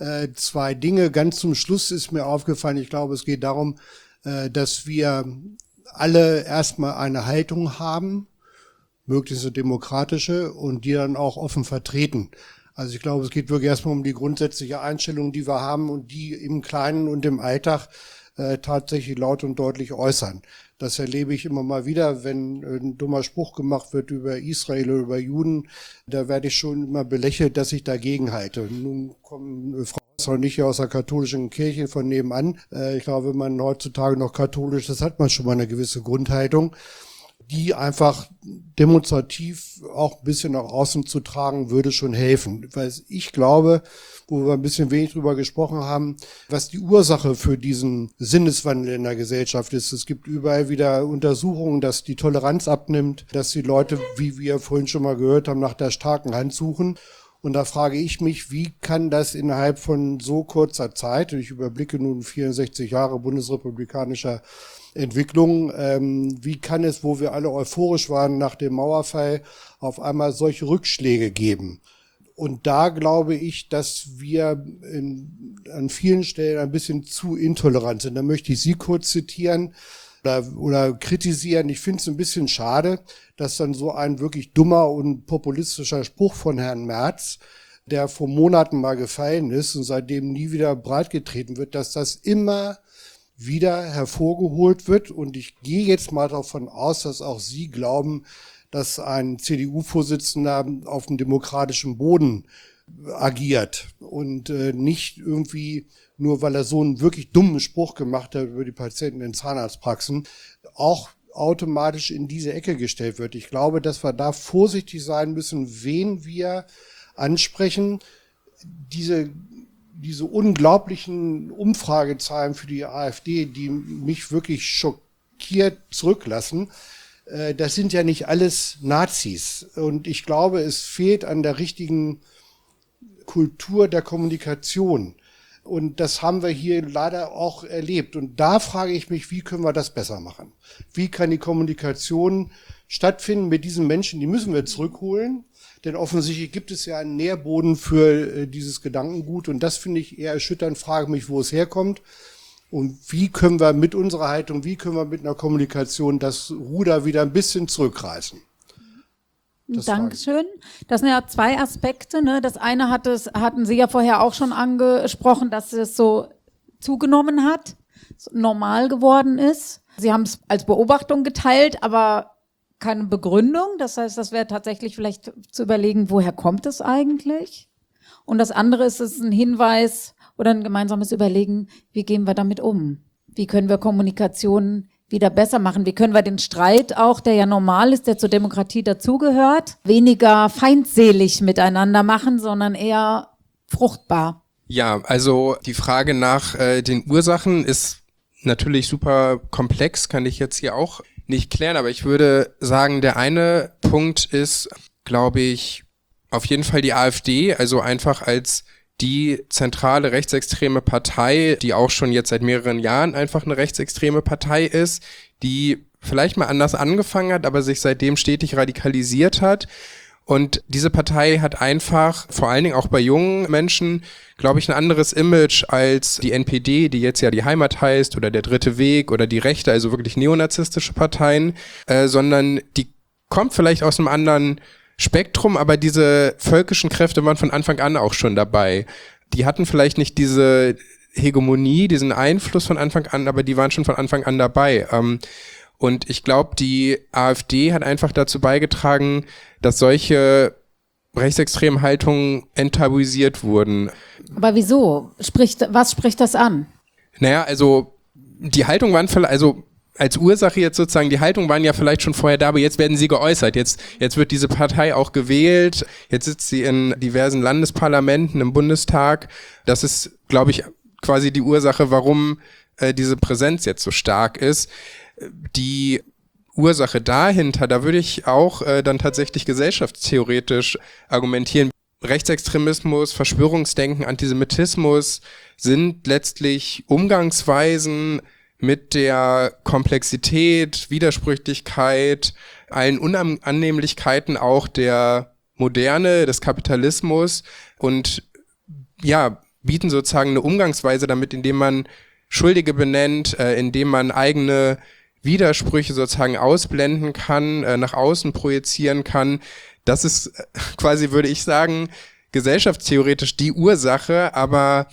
2 Dinge. Ganz zum Schluss ist mir aufgefallen, ich glaube, es geht darum, dass wir alle erstmal eine Haltung haben, möglichst eine demokratische, und die dann auch offen vertreten. Also ich glaube, es geht wirklich erstmal um die grundsätzliche Einstellung, die wir haben und die im Kleinen und im Alltag tatsächlich laut und deutlich äußern. Das erlebe ich immer mal wieder, wenn ein dummer Spruch gemacht wird über Israel oder über Juden, da werde ich schon immer belächelt, dass ich dagegen halte. Nun kommen Frau nicht aus der katholischen Kirche von nebenan. Ich glaube, wenn man heutzutage noch katholisch ist, hat man schon mal eine gewisse Grundhaltung, die einfach demonstrativ auch ein bisschen nach außen zu tragen, würde schon helfen. Weil ich glaube, wo wir ein bisschen wenig drüber gesprochen haben, was die Ursache für diesen Sinneswandel in der Gesellschaft ist. Es gibt überall wieder Untersuchungen, dass die Toleranz abnimmt, dass die Leute, wie wir vorhin schon mal gehört haben, nach der starken Hand suchen. Und da frage ich mich, wie kann das innerhalb von so kurzer Zeit, ich überblicke nun 64 Jahre bundesrepublikanischer Entwicklung, wie kann es, wo wir alle euphorisch waren nach dem Mauerfall, auf einmal solche Rückschläge geben? Und da glaube ich, dass wir an vielen Stellen ein bisschen zu intolerant sind. Da möchte ich Sie kurz zitieren oder kritisieren. Ich finde es ein bisschen schade, dass dann so ein wirklich dummer und populistischer Spruch von Herrn Merz, der vor Monaten mal gefallen ist und seitdem nie wieder breitgetreten wird, dass das immer wieder hervorgeholt wird. Und ich gehe jetzt mal davon aus, dass auch Sie glauben, dass ein CDU-Vorsitzender auf dem demokratischen Boden agiert und nicht irgendwie, nur weil er so einen wirklich dummen Spruch gemacht hat über die Patienten in Zahnarztpraxen, auch automatisch in diese Ecke gestellt wird. Ich glaube, dass wir da vorsichtig sein müssen, wen wir ansprechen. Diese unglaublichen Umfragezahlen für die AfD, die mich wirklich schockiert zurücklassen, das sind ja nicht alles Nazis. Und ich glaube, es fehlt an der richtigen Kultur der Kommunikation. Und das haben wir hier leider auch erlebt. Und da frage ich mich, wie können wir das besser machen? Wie kann die Kommunikation stattfinden mit diesen Menschen? Die müssen wir zurückholen. Denn offensichtlich gibt es ja einen Nährboden für dieses Gedankengut. Und das finde ich eher erschütternd. Frage mich, wo es herkommt. Und wie können wir mit unserer Haltung, wie können wir mit einer Kommunikation das Ruder wieder ein bisschen zurückreißen? Dankeschön. Das sind ja 2 Aspekte. Ne? Das eine hatten Sie ja vorher auch schon angesprochen, dass es so zugenommen hat, so normal geworden ist. Sie haben es als Beobachtung geteilt, aber keine Begründung. Das heißt, das wäre tatsächlich vielleicht zu überlegen, woher kommt es eigentlich? Und das andere ist es ein Hinweis oder ein gemeinsames Überlegen, wie gehen wir damit um? Wie können wir Kommunikation wieder besser machen? Wie können wir den Streit auch, der ja normal ist, der zur Demokratie dazugehört, weniger feindselig miteinander machen, sondern eher fruchtbar? Ja, also die Frage nach den Ursachen ist natürlich super komplex, kann ich jetzt hier auch nicht klären, aber ich würde sagen, der eine Punkt ist, glaube ich, auf jeden Fall die AfD, also einfach als die zentrale rechtsextreme Partei, die auch schon jetzt seit mehreren Jahren einfach eine rechtsextreme Partei ist, die vielleicht mal anders angefangen hat, aber sich seitdem stetig radikalisiert hat. Und diese Partei hat einfach, vor allen Dingen auch bei jungen Menschen, glaube ich, ein anderes Image als die NPD, die jetzt ja die Heimat heißt, oder der Dritte Weg oder die Rechte, also wirklich neonazistische Parteien, sondern die kommt vielleicht aus einem anderen Spektrum, aber diese völkischen Kräfte waren von Anfang an auch schon dabei. Die hatten vielleicht nicht diese Hegemonie, diesen Einfluss von Anfang an, aber die waren schon von Anfang an dabei. Und ich glaube, die AfD hat einfach dazu beigetragen, dass solche rechtsextremen Haltungen enttabuisiert wurden. Aber wieso? Was spricht das an? Naja, also die Haltungen waren vielleicht, also als Ursache jetzt sozusagen, die Haltungen waren ja vielleicht schon vorher da, aber jetzt werden sie geäußert. Jetzt wird diese Partei auch gewählt. Jetzt sitzt sie in diversen Landesparlamenten, im Bundestag. Das ist, glaube ich, quasi die Ursache, warum diese Präsenz jetzt so stark ist. Die Ursache dahinter, da würde ich auch dann tatsächlich gesellschaftstheoretisch argumentieren. Rechtsextremismus, Verschwörungsdenken, Antisemitismus sind letztlich Umgangsweisen mit der Komplexität, Widersprüchlichkeit, allen Unannehmlichkeiten auch der Moderne, des Kapitalismus und ja, bieten sozusagen eine Umgangsweise damit, indem man Schuldige benennt, indem man eigene Widersprüche sozusagen ausblenden kann, nach außen projizieren kann. Das ist quasi, würde ich sagen, gesellschaftstheoretisch die Ursache, aber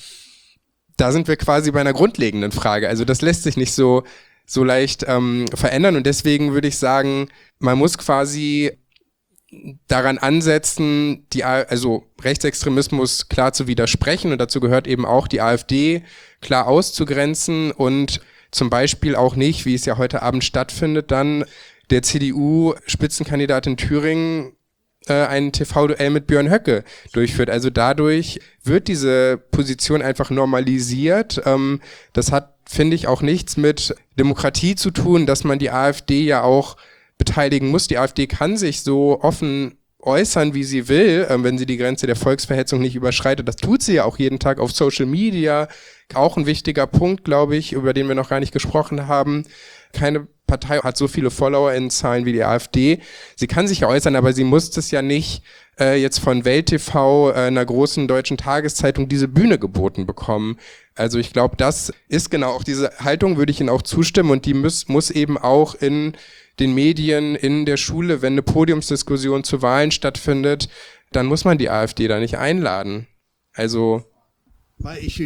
da sind wir quasi bei einer grundlegenden Frage. Also das lässt sich nicht so leicht verändern und deswegen würde ich sagen, man muss quasi daran ansetzen, also Rechtsextremismus klar zu widersprechen und dazu gehört eben auch die AfD klar auszugrenzen und zum Beispiel auch nicht, wie es ja heute Abend stattfindet, dann der CDU-Spitzenkandidat in Thüringen ein TV-Duell mit Björn Höcke durchführt. Also dadurch wird diese Position einfach normalisiert. Das hat, finde ich, auch nichts mit Demokratie zu tun, dass man die AfD ja auch beteiligen muss. Die AfD kann sich so offen äußern, wie sie will, wenn sie die Grenze der Volksverhetzung nicht überschreitet. Das tut sie ja auch jeden Tag auf Social Media. Auch ein wichtiger Punkt, glaube ich, über den wir noch gar nicht gesprochen haben. Keine Partei hat so viele FollowerInnen-Zahlen wie die AfD. Sie kann sich ja äußern, aber sie muss das ja nicht jetzt von Welt TV, einer großen deutschen Tageszeitung, diese Bühne geboten bekommen. Also ich glaube, das ist genau auch diese Haltung, würde ich Ihnen auch zustimmen und die muss eben auch in den Medien, in der Schule, wenn eine Podiumsdiskussion zu Wahlen stattfindet, dann muss man die AfD da nicht einladen. Also weil ich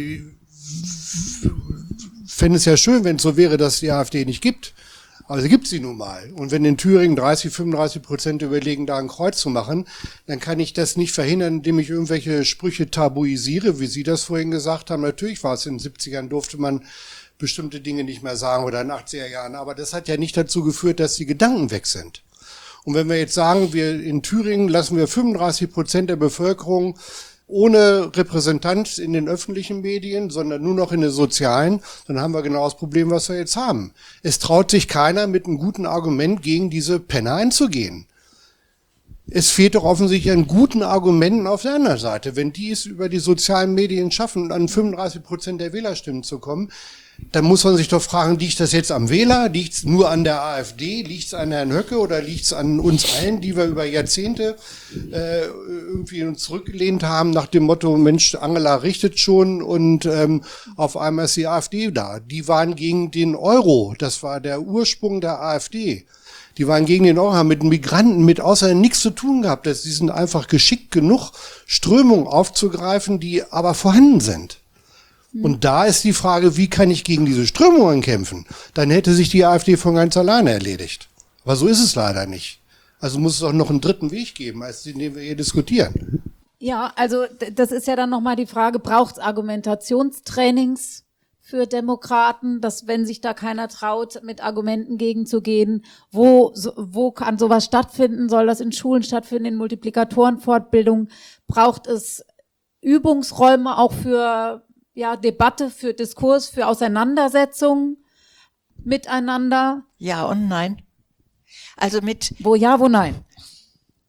fände es ja schön, wenn es so wäre, dass es die AfD nicht gibt. Aber sie gibt sie nun mal. Und wenn in Thüringen 35% überlegen, da ein Kreuz zu machen, dann kann ich das nicht verhindern, indem ich irgendwelche Sprüche tabuisiere, wie Sie das vorhin gesagt haben. Natürlich war es in den 70ern, durfte man bestimmte Dinge nicht mehr sagen oder in den 80er Jahren. Aber das hat ja nicht dazu geführt, dass die Gedanken weg sind. Und wenn wir jetzt sagen, wir in Thüringen lassen wir 35% der Bevölkerung ohne Repräsentanz in den öffentlichen Medien, sondern nur noch in den sozialen, dann haben wir genau das Problem, was wir jetzt haben. Es traut sich keiner mit einem guten Argument gegen diese Penner einzugehen. Es fehlt doch offensichtlich an guten Argumenten auf der anderen Seite. Wenn die es über die sozialen Medien schaffen, an 35% der Wählerstimmen zu kommen, dann muss man sich doch fragen, liegt das jetzt am Wähler, liegt es nur an der AfD, liegt es an Herrn Höcke oder liegt es an uns allen, die wir über Jahrzehnte irgendwie uns zurückgelehnt haben nach dem Motto, Mensch, Angela richtet schon und auf einmal ist die AfD da. Die waren gegen den Euro, das war der Ursprung der AfD. Die waren gegen den Euro, haben mit Migranten mit außerdem nichts zu tun gehabt. Die sind einfach geschickt genug, Strömungen aufzugreifen, die aber vorhanden sind. Und da ist die Frage, wie kann ich gegen diese Strömungen kämpfen? Dann hätte sich die AfD von ganz alleine erledigt. Aber so ist es leider nicht. Also muss es auch noch einen dritten Weg geben, als den wir hier diskutieren. Ja, also das ist ja dann nochmal die Frage, braucht es Argumentationstrainings für Demokraten, dass wenn sich da keiner traut, mit Argumenten gegenzugehen, wo kann sowas stattfinden? Soll das in Schulen stattfinden, in Multiplikatorenfortbildungen? Braucht es Übungsräume auch für Debatte, für Diskurs, für Auseinandersetzung miteinander? Ja und nein. Also Wo ja, wo nein?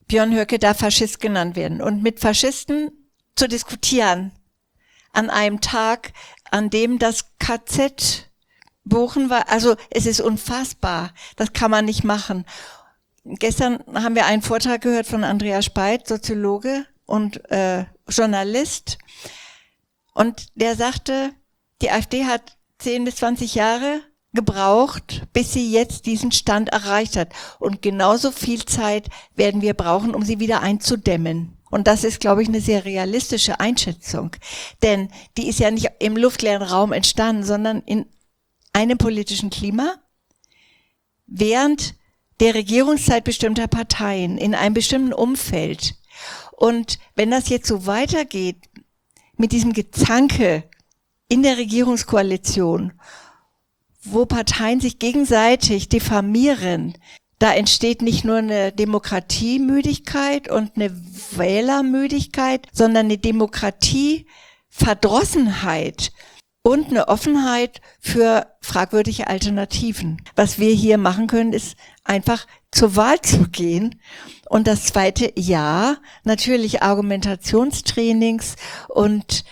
Björn Höcke darf Faschist genannt werden. Und mit Faschisten zu diskutieren an einem Tag, an dem das KZ Buchenwald, also es ist unfassbar. Das kann man nicht machen. Gestern haben wir einen Vortrag gehört von Andreas Speit, Soziologe und Journalist. Und der sagte, die AfD hat 10 bis 20 Jahre gebraucht, bis sie jetzt diesen Stand erreicht hat. Und genauso viel Zeit werden wir brauchen, um sie wieder einzudämmen. Und das ist, glaube ich, eine sehr realistische Einschätzung. Denn die ist ja nicht im luftleeren Raum entstanden, sondern in einem politischen Klima, während der Regierungszeit bestimmter Parteien, in einem bestimmten Umfeld. Und wenn das jetzt so weitergeht, mit diesem Gezanke in der Regierungskoalition, wo Parteien sich gegenseitig diffamieren, da entsteht nicht nur eine Demokratiemüdigkeit und eine Wählermüdigkeit, sondern eine Demokratieverdrossenheit und eine Offenheit für fragwürdige Alternativen. Was wir hier machen können, ist einfach zur Wahl zu gehen. Und das zweite Jahr, natürlich Argumentationstrainings und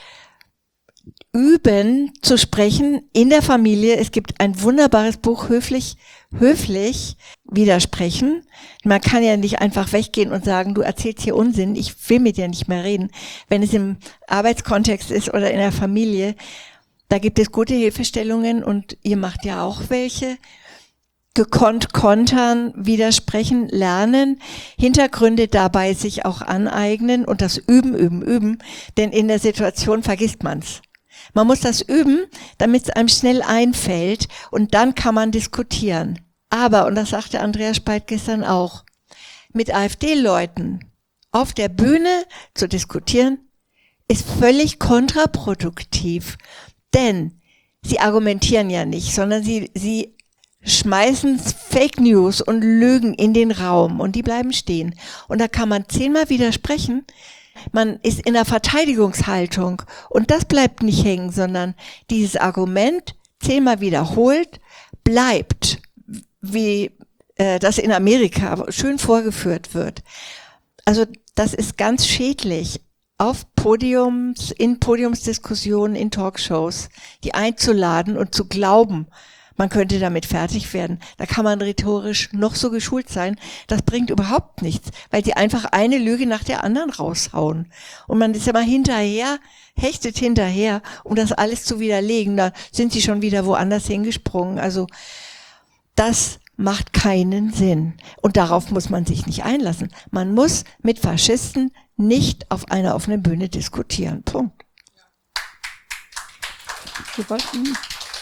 üben zu sprechen in der Familie. Es gibt ein wunderbares Buch, höflich widersprechen. Man kann ja nicht einfach weggehen und sagen, du erzählst hier Unsinn, ich will mit dir nicht mehr reden. Wenn es im Arbeitskontext ist oder in der Familie, da gibt es gute Hilfestellungen und ihr macht ja auch welche. Gekonnt kontern, widersprechen, lernen, Hintergründe dabei sich auch aneignen und das üben, denn in der Situation vergisst man's. Man muss das üben, damit es einem schnell einfällt und dann kann man diskutieren. Aber, und das sagte Andreas Speit gestern auch, mit AfD-Leuten auf der Bühne zu diskutieren, ist völlig kontraproduktiv. Denn sie argumentieren ja nicht, sondern sie schmeißen Fake News und Lügen in den Raum und die bleiben stehen. Und da kann man 10-mal widersprechen. Man ist in der Verteidigungshaltung und das bleibt nicht hängen, sondern dieses Argument 10-mal wiederholt bleibt, wie das in Amerika schön vorgeführt wird. Also das ist ganz schädlich, auf in Podiumsdiskussionen, in Talkshows, die einzuladen und zu glauben, man könnte damit fertig werden. Da kann man rhetorisch noch so geschult sein. Das bringt überhaupt nichts, weil sie einfach eine Lüge nach der anderen raushauen. Und man ist immer hechtet hinterher, um das alles zu widerlegen. Da sind sie schon wieder woanders hingesprungen. Also das macht keinen Sinn. Und darauf muss man sich nicht einlassen. Man muss mit Faschisten nicht auf einer offenen Bühne diskutieren. Punkt. Sie wollten...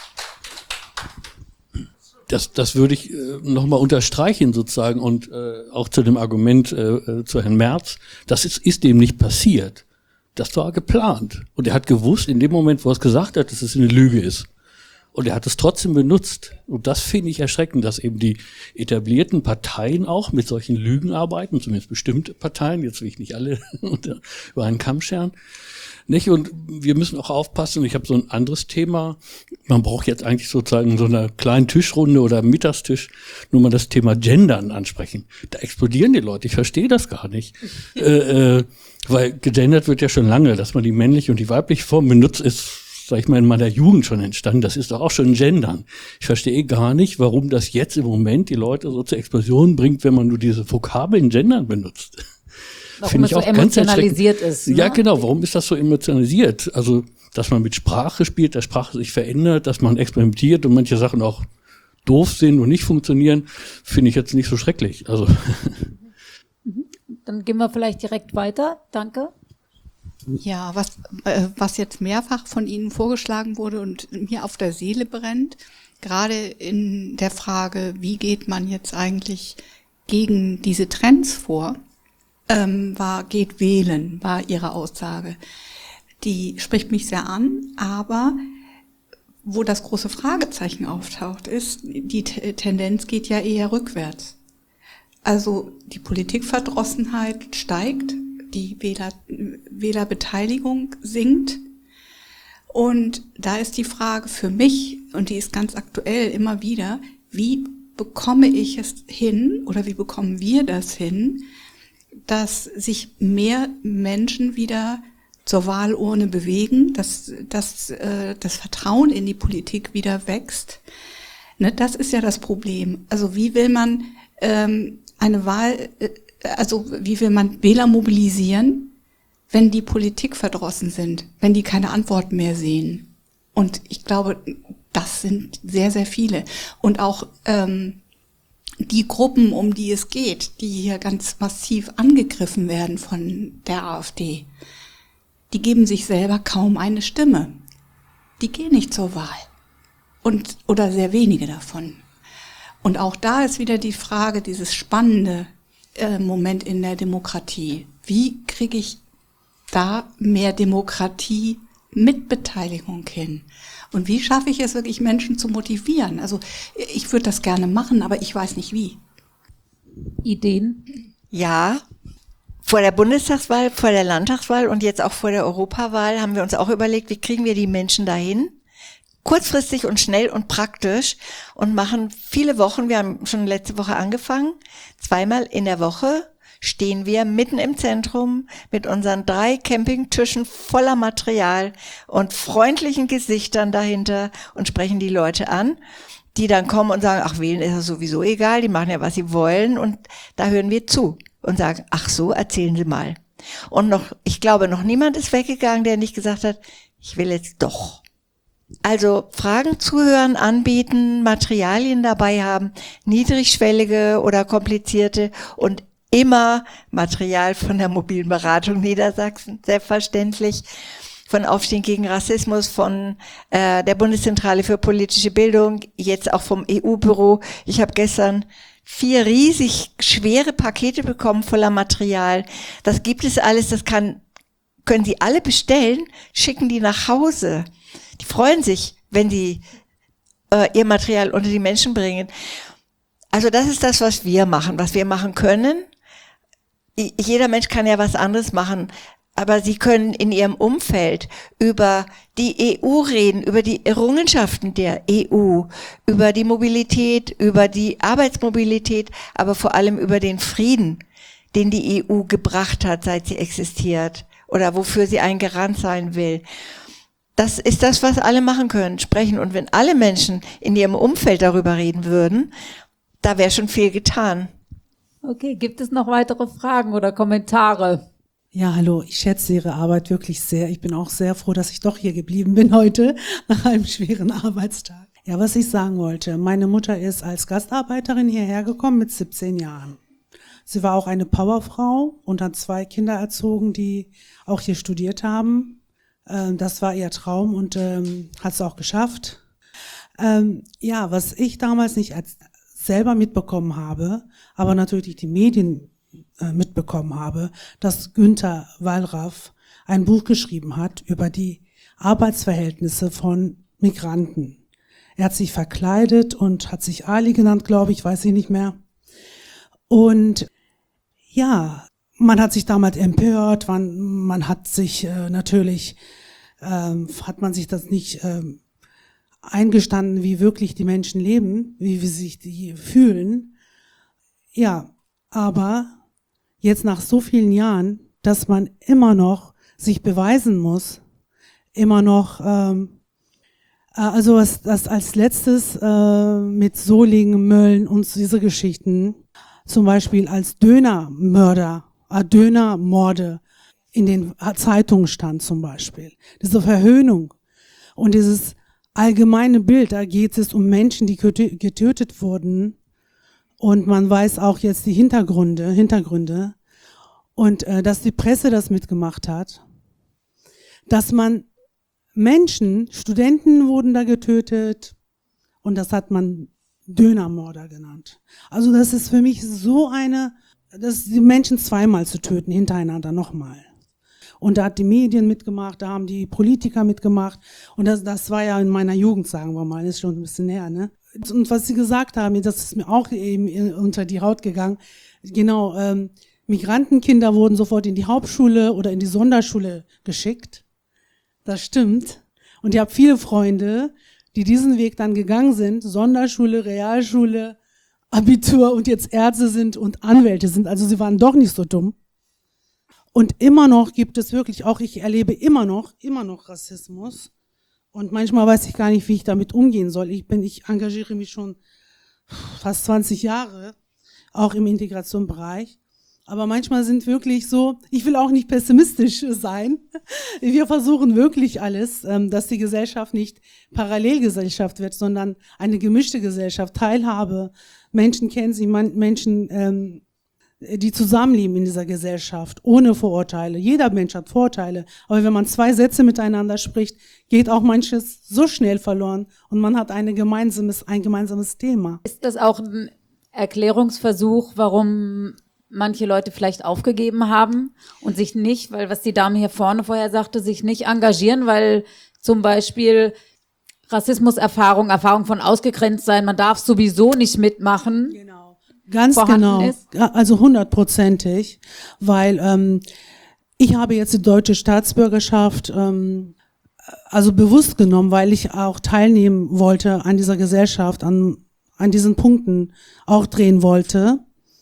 Das würde ich nochmal unterstreichen sozusagen und auch zu dem Argument zu Herrn Merz, das ist dem nicht passiert. Das war geplant. Und er hat gewusst, in dem Moment, wo er es gesagt hat, dass es eine Lüge ist. Und er hat es trotzdem benutzt. Und das finde ich erschreckend, dass eben die etablierten Parteien auch mit solchen Lügen arbeiten, zumindest bestimmte Parteien, jetzt will ich nicht alle über einen Kamm scheren. Nicht? Und wir müssen auch aufpassen, ich habe so ein anderes Thema, man braucht jetzt eigentlich sozusagen so einer kleinen Tischrunde oder Mittagstisch nur mal das Thema Gendern ansprechen. Da explodieren die Leute, ich verstehe das gar nicht. Weil gegendert wird ja schon lange, dass man die männliche und die weibliche Form benutzt, ist, sag ich mal, in meiner Jugend schon entstanden. Das ist doch auch schon Gendern. Ich verstehe gar nicht, warum das jetzt im Moment die Leute so zur Explosion bringt, wenn man nur diese Vokabeln Gendern benutzt. Warum es so emotionalisiert ist. Ne? Ja, genau. Warum ist das so emotionalisiert? Also, dass man mit Sprache spielt, dass Sprache sich verändert, dass man experimentiert und manche Sachen auch doof sind und nicht funktionieren, finde ich jetzt nicht so schrecklich. Also. Dann gehen wir vielleicht direkt weiter. Danke. Ja, was jetzt mehrfach von Ihnen vorgeschlagen wurde und mir auf der Seele brennt, gerade in der Frage, wie geht man jetzt eigentlich gegen diese Trends vor, geht wählen, war Ihre Aussage. Die spricht mich sehr an, aber wo das große Fragezeichen auftaucht, ist, die Tendenz geht ja eher rückwärts. Also die Politikverdrossenheit steigt, die Wählerbeteiligung sinkt. Und da ist die Frage für mich, und die ist ganz aktuell immer wieder, wie bekomme ich es hin oder wie bekommen wir das hin, dass sich mehr Menschen wieder zur Wahlurne bewegen, dass das Vertrauen in die Politik wieder wächst. Ne, das ist ja das Problem. Also wie will man eine Wahl, wie will man Wähler mobilisieren, wenn die Politik verdrossen sind, wenn die keine Antworten mehr sehen? Und ich glaube, das sind sehr, sehr viele. Und auch die Gruppen, um die es geht, die hier ganz massiv angegriffen werden von der AfD, die geben sich selber kaum eine Stimme. Die gehen nicht zur Wahl. Oder sehr wenige davon. Und auch da ist wieder die Frage, dieses spannende Moment in der Demokratie. Wie kriege ich da mehr Demokratie mit Beteiligung hin? Und wie schaffe ich es wirklich, Menschen zu motivieren? Also ich würde das gerne machen, aber ich weiß nicht wie. Ideen? Ja, vor der Bundestagswahl, vor der Landtagswahl und jetzt auch vor der Europawahl haben wir uns auch überlegt, wie kriegen wir die Menschen dahin? Kurzfristig und schnell und praktisch und machen viele Wochen, wir haben schon letzte Woche angefangen, 2-mal in der Woche stehen wir mitten im Zentrum mit unseren 3 Campingtischen voller Material und freundlichen Gesichtern dahinter und sprechen die Leute an, die dann kommen und sagen, ach, wählen ist ja sowieso egal, die machen ja, was sie wollen, und da hören wir zu und sagen, ach so, erzählen Sie mal. Und ich glaube, noch niemand ist weggegangen, der nicht gesagt hat, ich will jetzt doch. Also Fragen zuhören, anbieten, Materialien dabei haben, niedrigschwellige oder komplizierte und immer Material von der mobilen Beratung Niedersachsen, selbstverständlich, von Aufstehen gegen Rassismus, von der Bundeszentrale für politische Bildung, jetzt auch vom EU-Büro. Ich habe gestern 4 riesig schwere Pakete bekommen voller Material. Das gibt es alles, das können Sie alle bestellen, schicken die nach Hause. Die freuen sich, wenn sie ihr Material unter die Menschen bringen. Also das ist das, was wir machen können. Jeder Mensch kann ja was anderes machen, aber Sie können in Ihrem Umfeld über die EU reden, über die Errungenschaften der EU, über die Mobilität, über die Arbeitsmobilität, aber vor allem über den Frieden, den die EU gebracht hat, seit sie existiert oder wofür sie ein Garant sein will. Das ist das, was alle machen können, sprechen. Und wenn alle Menschen in ihrem Umfeld darüber reden würden, da wäre schon viel getan. Okay, gibt es noch weitere Fragen oder Kommentare? Ja, hallo, ich schätze Ihre Arbeit wirklich sehr. Ich bin auch sehr froh, dass ich doch hier geblieben bin heute, nach einem schweren Arbeitstag. Ja, was ich sagen wollte, meine Mutter ist als Gastarbeiterin hierher gekommen mit 17 Jahren. Sie war auch eine Powerfrau und hat 2 Kinder erzogen, die auch hier studiert haben. Das war ihr Traum und hat es auch geschafft. Ja, was ich damals nicht selber mitbekommen habe, aber natürlich die Medien mitbekommen habe, dass Günter Wallraff ein Buch geschrieben hat über die Arbeitsverhältnisse von Migranten. Er hat sich verkleidet und hat sich Ali genannt, glaube ich, weiß ich nicht mehr. Und ja, man hat sich damals empört, man hat sich natürlich, hat man sich das nicht eingestanden, wie wirklich die Menschen leben, wie sich die fühlen. Ja, aber jetzt nach so vielen Jahren, dass man immer noch sich beweisen muss, immer noch, also das als letztes mit Solingen, Mölln und diese Geschichten, zum Beispiel als Dönermorde in den Zeitungen stand zum Beispiel. Diese Verhöhnung und dieses allgemeine Bild, da geht es um Menschen, die getötet wurden und man weiß auch jetzt die Hintergründe und dass die Presse das mitgemacht hat, dass man Menschen, Studenten wurden da getötet und das hat man Dönermörder genannt. Also das ist für mich so dass die Menschen zweimal zu töten, hintereinander nochmal. Und da hat die Medien mitgemacht, da haben die Politiker mitgemacht. Und das war ja in meiner Jugend, sagen wir mal, ist schon ein bisschen her, ne? Und was Sie gesagt haben, das ist mir auch eben unter die Haut gegangen. Genau, Migrantenkinder wurden sofort in die Hauptschule oder in die Sonderschule geschickt. Das stimmt. Und ich habe viele Freunde, die diesen Weg dann gegangen sind, Sonderschule, Realschule, Abitur und jetzt Ärzte sind und Anwälte sind. Also sie waren doch nicht so dumm. Und immer noch gibt es wirklich, auch ich erlebe immer noch Rassismus. Und manchmal weiß ich gar nicht, wie ich damit umgehen soll. Ich engagiere mich schon fast 20 Jahre, auch im Integrationsbereich. Aber manchmal sind wirklich so, ich will auch nicht pessimistisch sein. Wir versuchen wirklich alles, dass die Gesellschaft nicht Parallelgesellschaft wird, sondern eine gemischte Gesellschaft, Teilhabe. Menschen kennen sich, Menschen, die zusammenleben in dieser Gesellschaft, ohne Vorurteile. Jeder Mensch hat Vorurteile. Aber wenn man 2 Sätze miteinander spricht, geht auch manches so schnell verloren und man hat ein gemeinsames Thema. Ist das auch ein Erklärungsversuch, warum manche Leute vielleicht aufgegeben haben und sich nicht, weil was die Dame hier vorne vorher sagte, sich nicht engagieren, weil zum Beispiel Rassismuserfahrung, Erfahrung von ausgegrenzt sein, man darf sowieso nicht mitmachen. Genau. Ganz genau, ist? Also 100%ig, weil ich habe jetzt die deutsche Staatsbürgerschaft also bewusst genommen, weil ich auch teilnehmen wollte an dieser Gesellschaft, an diesen Punkten auch drehen wollte.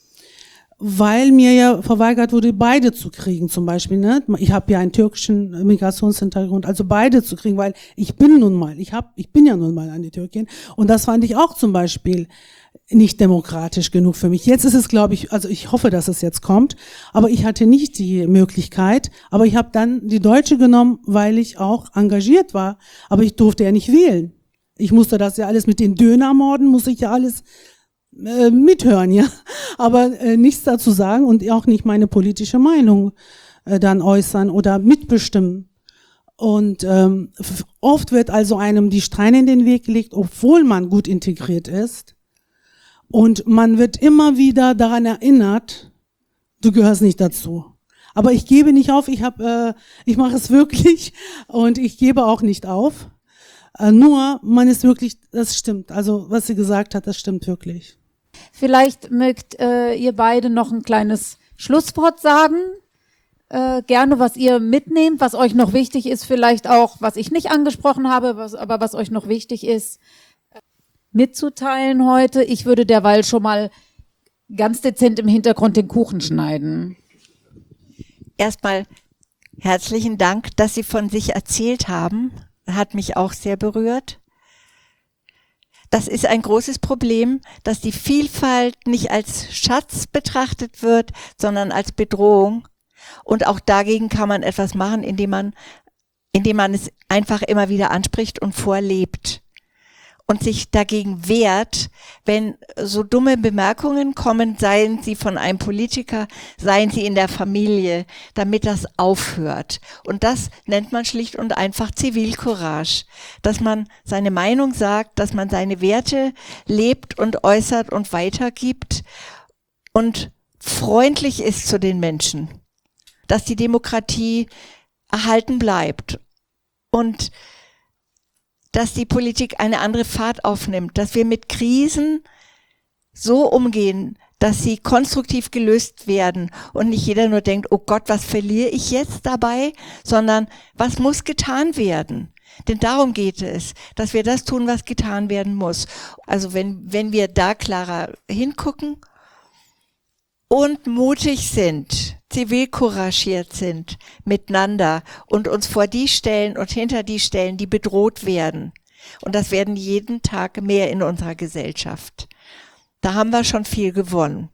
Weil mir ja verweigert wurde, beide zu kriegen zum Beispiel. Ne? Ich habe ja einen türkischen Migrationshintergrund, also beide zu kriegen, weil ich bin ja nun mal eine Türkin. Und das fand ich auch zum Beispiel nicht demokratisch genug für mich. Jetzt ist es, glaube ich, also ich hoffe, dass es jetzt kommt, aber ich hatte nicht die Möglichkeit. Aber ich habe dann die Deutsche genommen, weil ich auch engagiert war. Aber ich durfte ja nicht wählen. Ich musste das ja alles mit den Dönermorden, muss ich ja alles mithören, ja, aber nichts dazu sagen und auch nicht meine politische Meinung dann äußern oder mitbestimmen. Und oft wird also einem die Steine in den Weg gelegt, obwohl man gut integriert ist. Und man wird immer wieder daran erinnert, du gehörst nicht dazu. Aber ich gebe nicht auf, ich mache es wirklich und ich gebe auch nicht auf. Nur, man ist wirklich, das stimmt. Also, was sie gesagt hat, das stimmt wirklich. Vielleicht mögt ihr beide noch ein kleines Schlusswort sagen. Gerne, was ihr mitnehmt, was euch noch wichtig ist, vielleicht auch, was ich nicht angesprochen habe, aber was euch noch wichtig ist, mitzuteilen heute. Ich würde derweil schon mal ganz dezent im Hintergrund den Kuchen schneiden. Erstmal herzlichen Dank, dass Sie von sich erzählt haben. Hat mich auch sehr berührt. Das ist ein großes Problem, dass die Vielfalt nicht als Schatz betrachtet wird, sondern als Bedrohung. Und auch dagegen kann man etwas machen, indem man es einfach immer wieder anspricht und vorlebt. Und sich dagegen wehrt, wenn so dumme Bemerkungen kommen, seien sie von einem Politiker, seien sie in der Familie, damit das aufhört. Und das nennt man schlicht und einfach Zivilcourage, dass man seine Meinung sagt, dass man seine Werte lebt und äußert und weitergibt und freundlich ist zu den Menschen, dass die Demokratie erhalten bleibt und dass die Politik eine andere Fahrt aufnimmt, dass wir mit Krisen so umgehen, dass sie konstruktiv gelöst werden und nicht jeder nur denkt, oh Gott, was verliere ich jetzt dabei, sondern was muss getan werden? Denn darum geht es, dass wir das tun, was getan werden muss. Also wenn wir da klarer hingucken und mutig sind, zivilcouragiert sind miteinander und uns vor die stellen und hinter die stellen, die bedroht werden. Und das werden jeden Tag mehr in unserer Gesellschaft. Da haben wir schon viel gewonnen.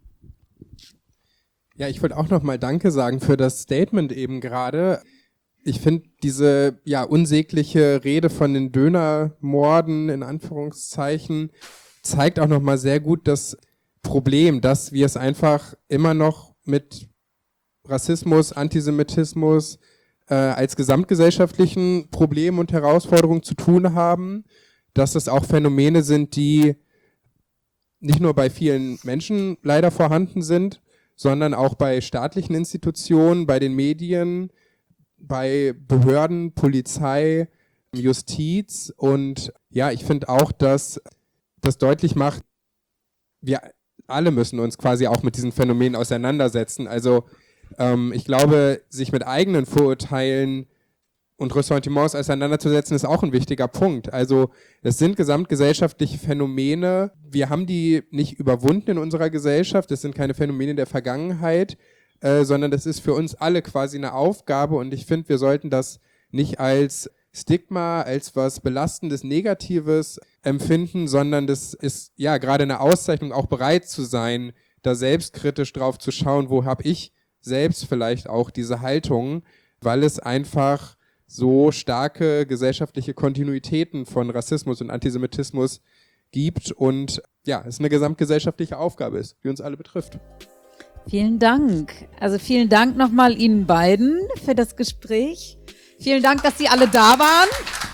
Ja, ich wollte auch nochmal Danke sagen für das Statement eben gerade. Ich finde diese unsägliche Rede von den Dönermorden in Anführungszeichen zeigt auch nochmal sehr gut das Problem, dass wir es einfach immer noch mit Rassismus, Antisemitismus als gesamtgesellschaftlichen Problem und Herausforderung zu tun haben, dass es auch Phänomene sind, die nicht nur bei vielen Menschen leider vorhanden sind, sondern auch bei staatlichen Institutionen, bei den Medien, bei Behörden, Polizei, Justiz. Und ja, ich finde auch, dass das deutlich macht, wir alle müssen uns quasi auch mit diesen Phänomenen auseinandersetzen. Also ich glaube, sich mit eigenen Vorurteilen und Ressentiments auseinanderzusetzen, ist auch ein wichtiger Punkt. Also es sind gesamtgesellschaftliche Phänomene. Wir haben die nicht überwunden in unserer Gesellschaft. Es sind keine Phänomene der Vergangenheit. sondern das ist für uns alle quasi eine Aufgabe und ich finde, wir sollten das nicht als Stigma, als was Belastendes, Negatives empfinden, sondern das ist ja gerade eine Auszeichnung, auch bereit zu sein, da selbstkritisch drauf zu schauen, wo habe ich selbst vielleicht auch diese Haltung, weil es einfach so starke gesellschaftliche Kontinuitäten von Rassismus und Antisemitismus gibt und ja, es eine gesamtgesellschaftliche Aufgabe ist, die uns alle betrifft. Vielen Dank. Also vielen Dank nochmal Ihnen beiden für das Gespräch. Vielen Dank, dass Sie alle da waren.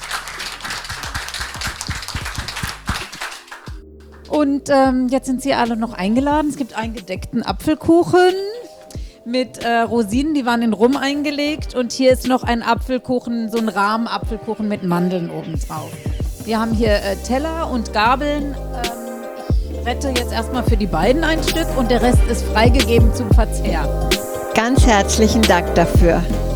Und jetzt sind Sie alle noch eingeladen. Es gibt einen gedeckten Apfelkuchen mit Rosinen, die waren in Rum eingelegt. Und hier ist noch ein Apfelkuchen, so ein Rahmenapfelkuchen mit Mandeln obendrauf. Wir haben hier Teller und Gabeln. Ich rette jetzt erstmal für die beiden ein Stück und der Rest ist freigegeben zum Verzehr. Ganz herzlichen Dank dafür.